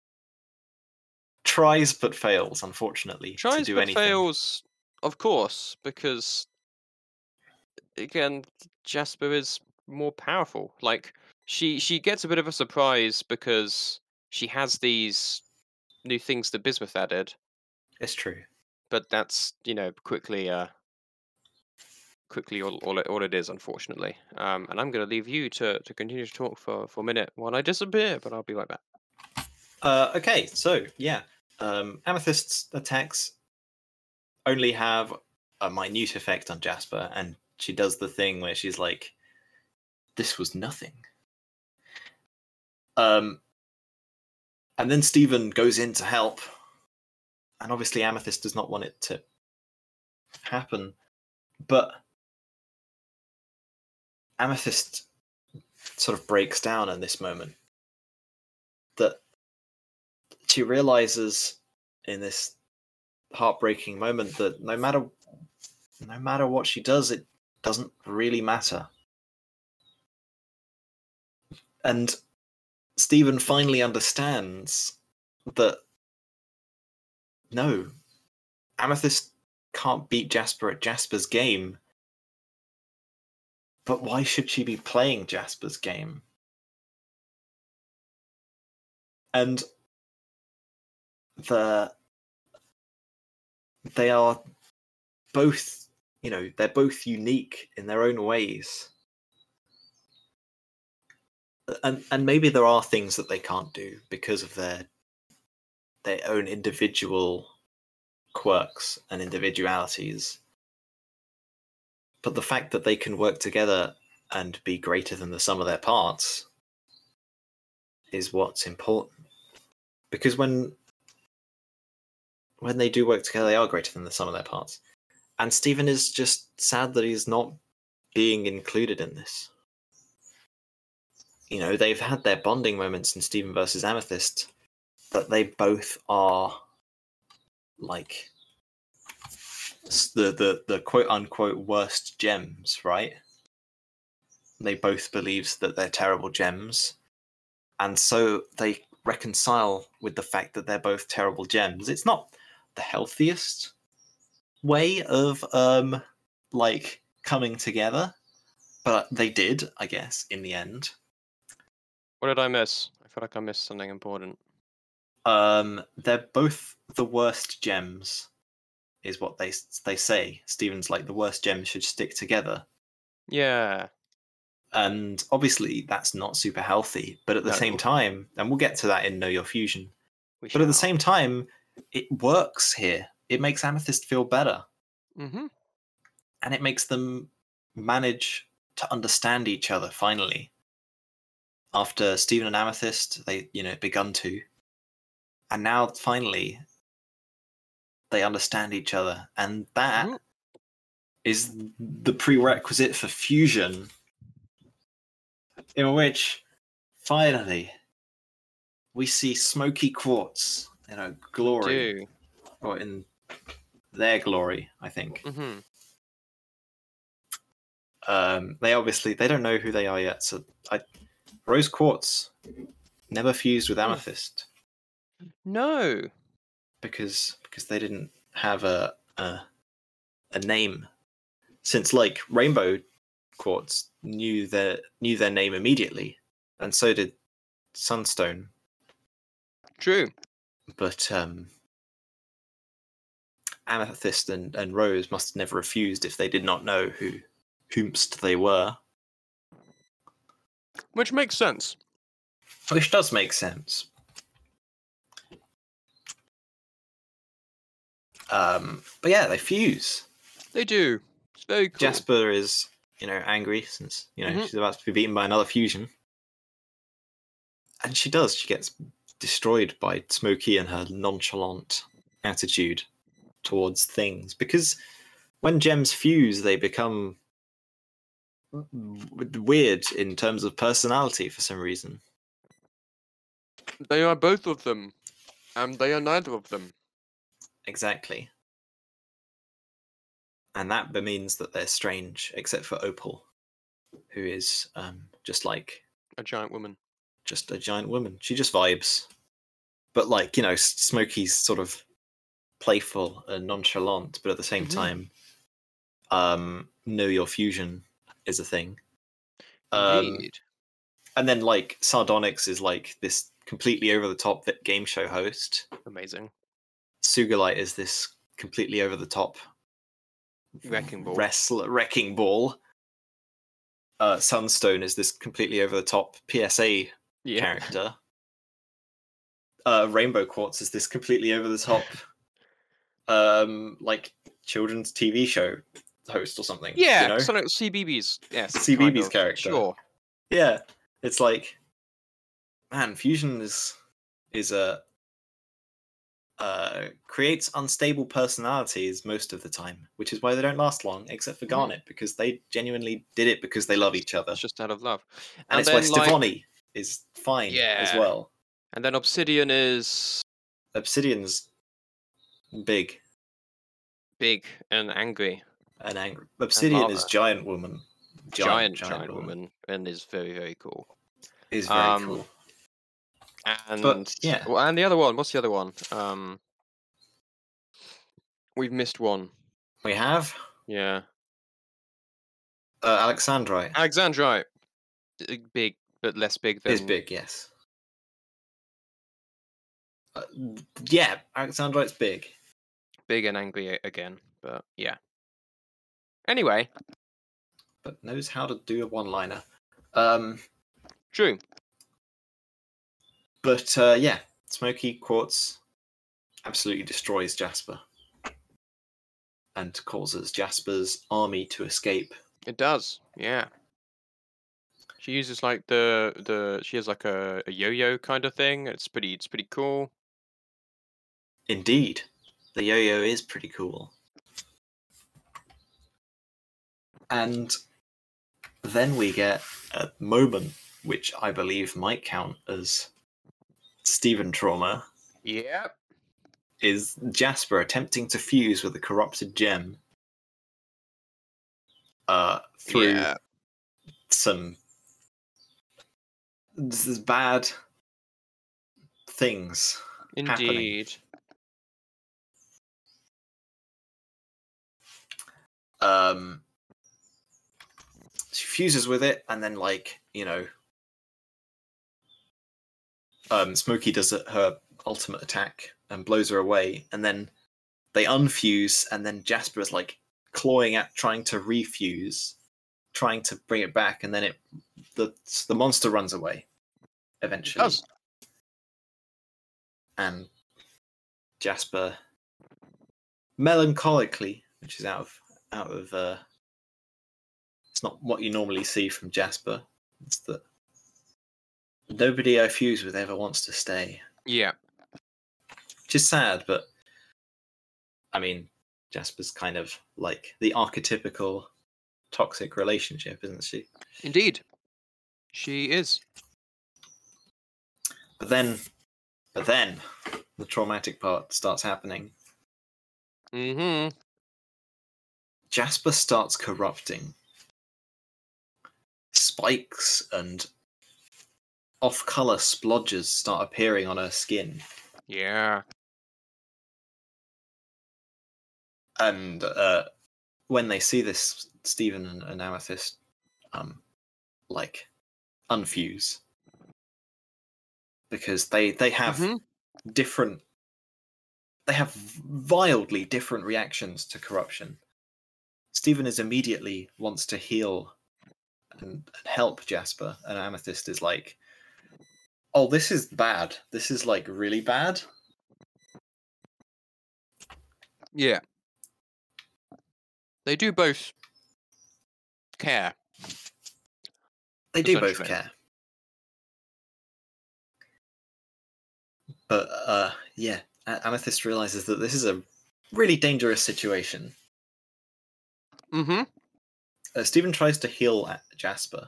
tries but fails, unfortunately, to Tries do but anything. fails, of course, because again, Jasper is more powerful. Like she she gets a bit of a surprise because she has these new things that Bismuth added, It's true. but that's you know quickly uh quickly all all it, all it is, unfortunately. Um, and I'm going to leave you to to continue to talk for for a minute while I disappear, but I'll be right back. Uh, okay, so yeah, um, Amethyst's attacks only have a minute effect on Jasper, and she does the thing where she's like, "This was nothing." Um, and then Stephen goes in to help, and obviously Amethyst does not want it to happen, but Amethyst sort of breaks down in this moment. That she realizes in this heartbreaking moment that no matter no matter what she does, it doesn't really matter. And Stephen finally understands that no, Amethyst can't beat Jasper at Jasper's game. But why should she be playing Jasper's game? And the they are both, you know, they're both unique in their own ways. And and maybe there are things that they can't do because of their their own individual quirks and individualities. But the fact that they can work together and be greater than the sum of their parts is what's important. Because when when they do work together, they are greater than the sum of their parts. And Stephen is just sad that he's not being included in this. You know, they've had their bonding moments in Stephen versus Amethyst, but they both are like the the the quote unquote worst gems, right? They both believe that they're terrible gems, and so they reconcile with the fact that they're both terrible gems. It's not the healthiest way of um like coming together, but they did, I guess, in the end. What did I miss? I feel like I missed something important. Um, they're both the worst gems, is what they they say. Stephen's like the worst gems should stick together, Yeah. and obviously that's not super healthy. But at the No. same time, and we'll get to that in Know Your Fusion. We But at the shall. same time, it works here. It makes Amethyst feel better, Mm-hmm. and it makes them manage to understand each other finally. After Stephen and Amethyst, they you know begun to, and now finally they understand each other, and that Mhm. is the prerequisite for fusion, in which finally we see Smoky Quartz in a glory, Do. or in their glory, I think. Mm-hmm. Um, they obviously they don't know who they are yet, so I, Rose Quartz never fused with Amethyst No. because because they didn't have a a, a name. Since like Rainbow Quartz knew their knew their name immediately, and so did Sunstone. True. But um, Amethyst and, and Rose must have never refused if they did not know who whomst they were. Which makes sense. Which does make sense. Um, but yeah, they fuse. They do. It's very cool. Jasper is, you know, angry since, you know, Mhm. she's about to be beaten by another fusion. And she does. She gets destroyed by Smokey and her nonchalant attitude towards things. Because when gems fuse, they become weird in terms of personality for some reason. They are both of them, and they are neither of them. Exactly. And that means that they're strange, except for Opal, who is um, just like A giant woman. just a giant woman. She just vibes. But like, you know, Smokey's sort of playful and nonchalant, but at the same Mhm. time, um, Know Your Fusion is a thing. Um, Indeed. and then like Sardonyx is like this completely over the top game show host. Amazing. Sugalite is this completely over the top Wrecking ball. wrestler wrecking ball. Uh, Sunstone is this completely over the top P S A Yeah. character. Uh, Rainbow Quartz is this completely over the top, um, like children's T V show host or something. Yeah, you know, so like C B B's. Yes, C B B's kind of. character. Sure. Yeah, it's like, man, Fusion is is a uh, creates unstable personalities most of the time, which is why they don't last long, except for Mhm. Garnet, because they genuinely did it because they love each other, It's just out of love. and, And, it's why then like, Stevonnie is fine as yeah. well. And then Obsidian is Obsidian's big big and angry. and angry. Obsidian is lava. giant woman. Giant, giant, woman. and is very, very cool. Is very Um, cool. And But, yeah. well, and the other one, what's the other one? Um, we've missed one. We have Yeah. uh, Alexandrite. Alexandrite. Uh, Big, but less big than Is big, yes. Uh, yeah, Alexandrite's big. big and angry a- again. But yeah. Anyway, But knows how to do a one-liner. Um, true. but uh, yeah, Smoky Quartz absolutely destroys Jasper and causes Jasper's army to escape. It does. Yeah. She uses like the the she has like a, a yo-yo kind of thing. It's pretty it's pretty cool. Indeed, the yo-yo is pretty cool. And then we get a moment which I believe might count as Steven trauma. Yeah. Is Jasper attempting to fuse with a corrupted gem uh, through Yeah. some this is bad things happening. Indeed. Um, she fuses with it, and then, like, you know, um, Smokey does her ultimate attack and blows her away, and then they unfuse, and then Jasper is like clawing at trying to refuse, trying to bring it back, and then it the the monster runs away eventually. It does. And Jasper melancholically, which is out of out of uh it's not what you normally see from Jasper. It's that nobody I fuse with ever wants to stay. Yeah. Which is sad, but I mean, Jasper's kind of like the archetypical toxic relationship, isn't she? Indeed. She is. But then but then the traumatic part starts happening. Mm-hmm. Jasper starts corrupting. Spikes and off-color splodges start appearing on her skin. Yeah. And uh, when they see this, Steven and, and Amethyst, um, like, unfuse. Because they, they have Mhm. different... They have wildly different reactions to corruption. Steven is immediately wants to heal and, and help Jasper, and Amethyst is like, oh, this is bad. This is, like, really bad. Yeah. They do both care. They do both Essentially. care. But, uh, yeah, A- Amethyst realizes that this is a really dangerous situation. Mm-hmm. Uh, Steven tries to heal at Jasper,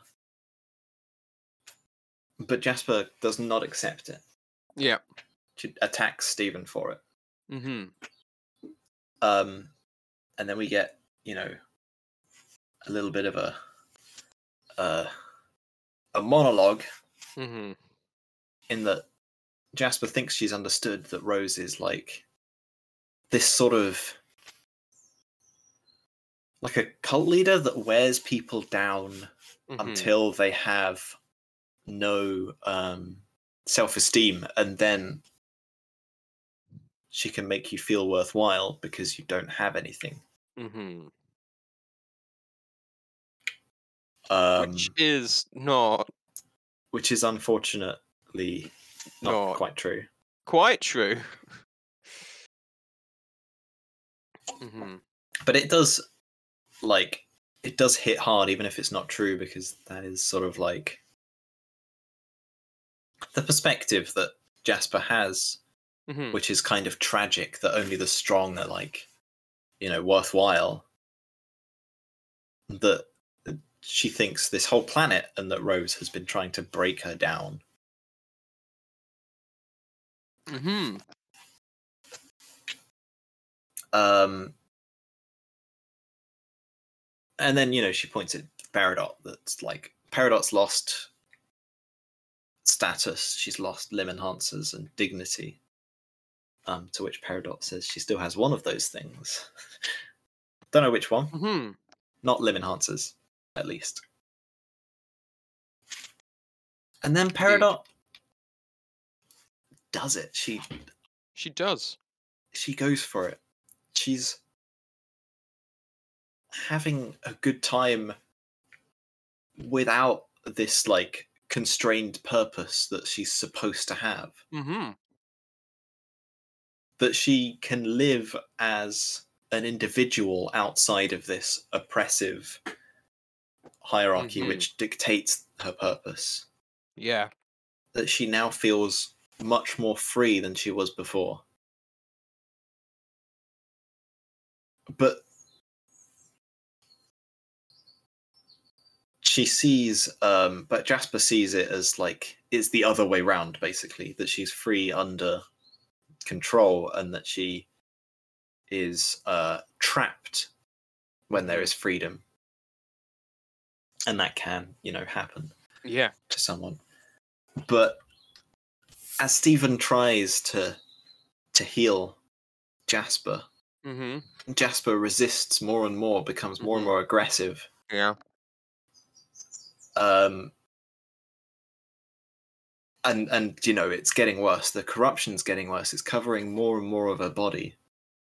but Jasper does not accept it. Yeah. She attacks Steven for it. Mm-hmm. Um, and then we get, you know, a little bit of a uh, a monologue Mm-hmm. in that Jasper thinks she's understood that Rose is like this sort of like a cult leader that wears people down Mhm. until they have no um, self-esteem, and then she can make you feel worthwhile because you don't have anything. Mhm. Um, Which is not which is unfortunately not, not quite true. quite true. Mhm. But it does, like, it does hit hard, even if it's not true, because that is sort of like the perspective that Jasper has, Mhm. which is kind of tragic, that only the strong are, like, you know, worthwhile. That she thinks this whole planet and that Rose has been trying to break her down. Mhm. Um, and then, you know, she points at Peridot, that's like, Peridot's lost status, she's lost limb enhancers and dignity. Um, to which Peridot says she still has one of those things. Don't know which one. Mhm. Not limb enhancers, at least. And then Peridot does it. She She does. she goes for it. She's having a good time without this, like, constrained purpose that she's supposed to have. Mhm. That she can live as an individual outside of this oppressive hierarchy Mhm. which dictates her purpose. Yeah. That she now feels much more free than she was before. But she sees, um, but Jasper sees it as, like, it's the other way round, basically, that she's free under control and that she is uh, trapped when there Mhm. is freedom. And that can, you know, happen Yeah. to someone. But as Stephen tries to to heal Jasper, Mhm. Jasper resists more and more, becomes more and Mhm. more aggressive. Yeah. Um, and and you know, it's getting worse. The corruption's getting worse. It's covering more and more of her body,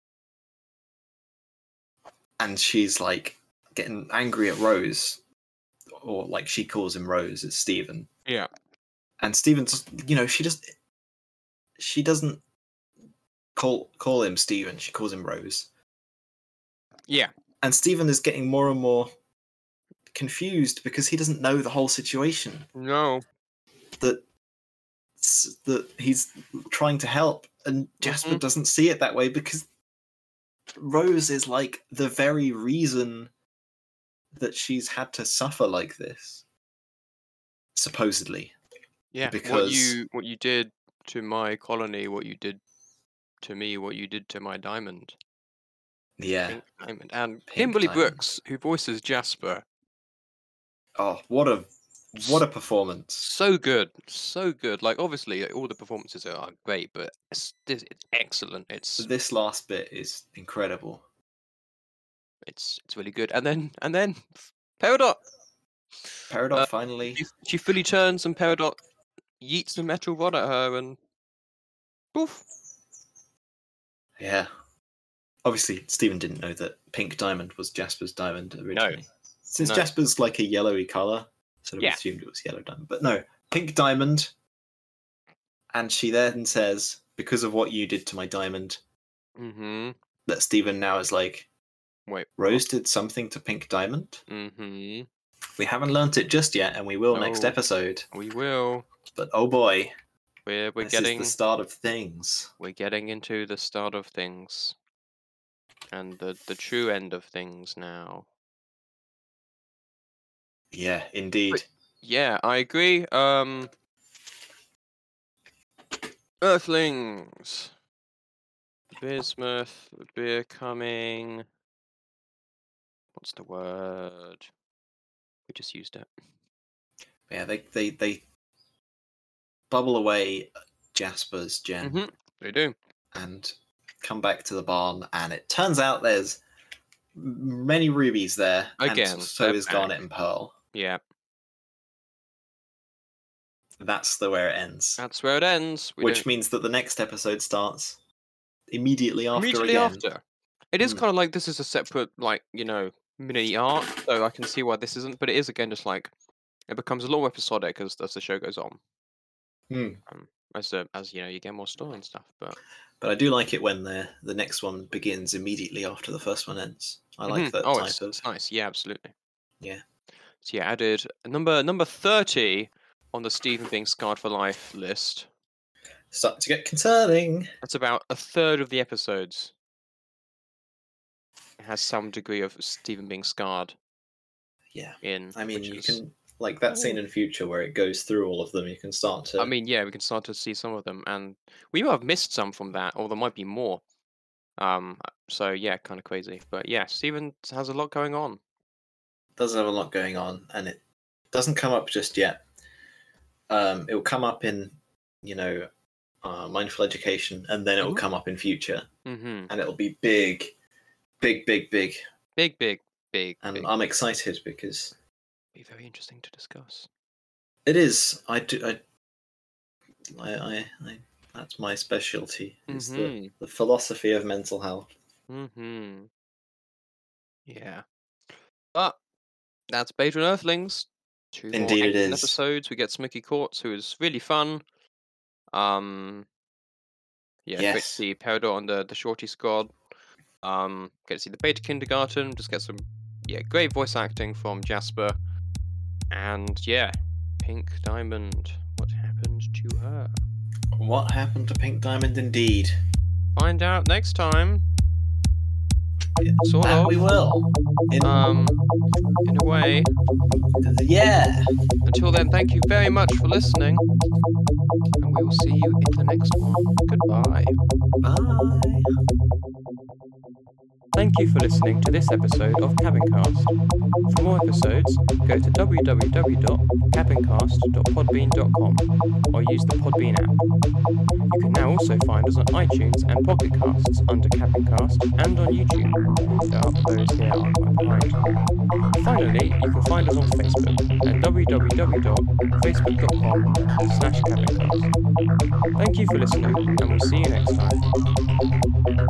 and she's like getting angry at Rose, or like she calls him Rose. It's Stephen, Yeah. and Stephen's, you know, she just she doesn't call call him Stephen. She calls him Rose, Yeah. and Stephen is getting more and more confused because he doesn't know the whole situation. No. That that he's trying to help, and Jasper Mhm. doesn't see it that way because Rose is like the very reason that she's had to suffer like this, supposedly. Yeah. What Because you what you did to my colony, what you did to me, what you did to my diamond. yeah, Pink Diamond. And Pink Kimberly Diamond. Brooks, who voices Jasper. Oh, what a what a performance! So good, so good. Like, obviously, all the performances are great, but it's it's it's excellent. It's This last bit is incredible. it's it's really good. And then and then Peridot. Peridot Uh, finally, she, she fully turns, and Peridot yeets the metal rod at her, and poof. yeah. Obviously, Stephen didn't know that Pink Diamond was Jasper's diamond originally. Since no. Jasper's like a yellowy color, sort of Yeah. assumed it was yellow diamond. But no, Pink Diamond. And she then says, because of what you did to my diamond, Mm-hmm. that Stephen now is like, Wait. Rose did something to Pink Diamond? Mm-hmm. We haven't learnt it just yet, and we will next No. episode. We will. But oh boy, We're we're this getting is the start of things. we're getting into the start of things. And the the true end of things now. Yeah, indeed. Yeah, I agree. Um Earthlings. Bismuth, beer coming. What's the word? We just used it. Yeah, they they, they bubble away Jasper's gem Mm-hmm. They do. and come back to the barn, and it turns out there's many rubies there. Again, and so they're is back. Garnet and Pearl. Yeah, That's the where it ends. that's where it ends. We which don't- means that the next episode starts immediately after immediately again. after. It is Hmm. kind of like this is a separate, like, you know, mini arc, so I can see why this isn't. But it is again just like it becomes a lot more episodic as as the show goes on. Hmm. Um, as the, as you know, you get more story and stuff. But But I do like it when the the next one begins immediately after the first one ends. I like Mhm. that oh, type it's, of. it's nice. Yeah, absolutely. Yeah. So yeah, added number number thirty on the Stephen being scarred for life list. Starting to get concerning. That's about a third of the episodes. It has some degree of Stephen being scarred Yeah. in. I mean, which you is- can like that scene in Future where it goes through all of them. You can start to. I mean, yeah, we can start to see some of them, and we might have missed some from that, or there might be more. Um, so yeah, kind of crazy, but yeah, Stephen has a lot going on. does have a lot going on, and it doesn't come up just yet. Um, it will come up in, you know, uh, Mindful Education, and then it will Mhm. come up in Future, Mm-hmm. and it'll be big, big, big, big. Big, big, big, And big. I'm excited because Be very interesting to discuss. it is. I do. I. I. I, I that's my specialty. Is the, Mhm. the philosophy of mental health. Mm-hmm. Yeah. But that's Beta and Earthlings. Two more Indeed it excellent is. episodes. We get Smoky Quartz, who is really fun. Um, yeah, great to Yes. see Peridot and the, the Shorty squad. Um, get to see the Beta Kindergarten. Just get some, yeah, great voice acting from Jasper. And yeah, Pink Diamond. What happened to her? What happened to Pink Diamond? Indeed. Find out next time. Sort That of. we will. In, Um, in a way. yeah. Until then, thank you very much for listening. And we will see you in the next one. Goodbye. Bye. Thank you for listening to this episode of Cabincast. For more episodes, go to w w w dot cabincast dot podbean dot com or use the Podbean app. You can now also find us on iTunes and Pocket Casts under Cabincast and on YouTube. The uploads here are quite behind. Finally, you can find us on Facebook at w w w dot facebook dot com slash cabincast. Thank you for listening, and we'll see you next time.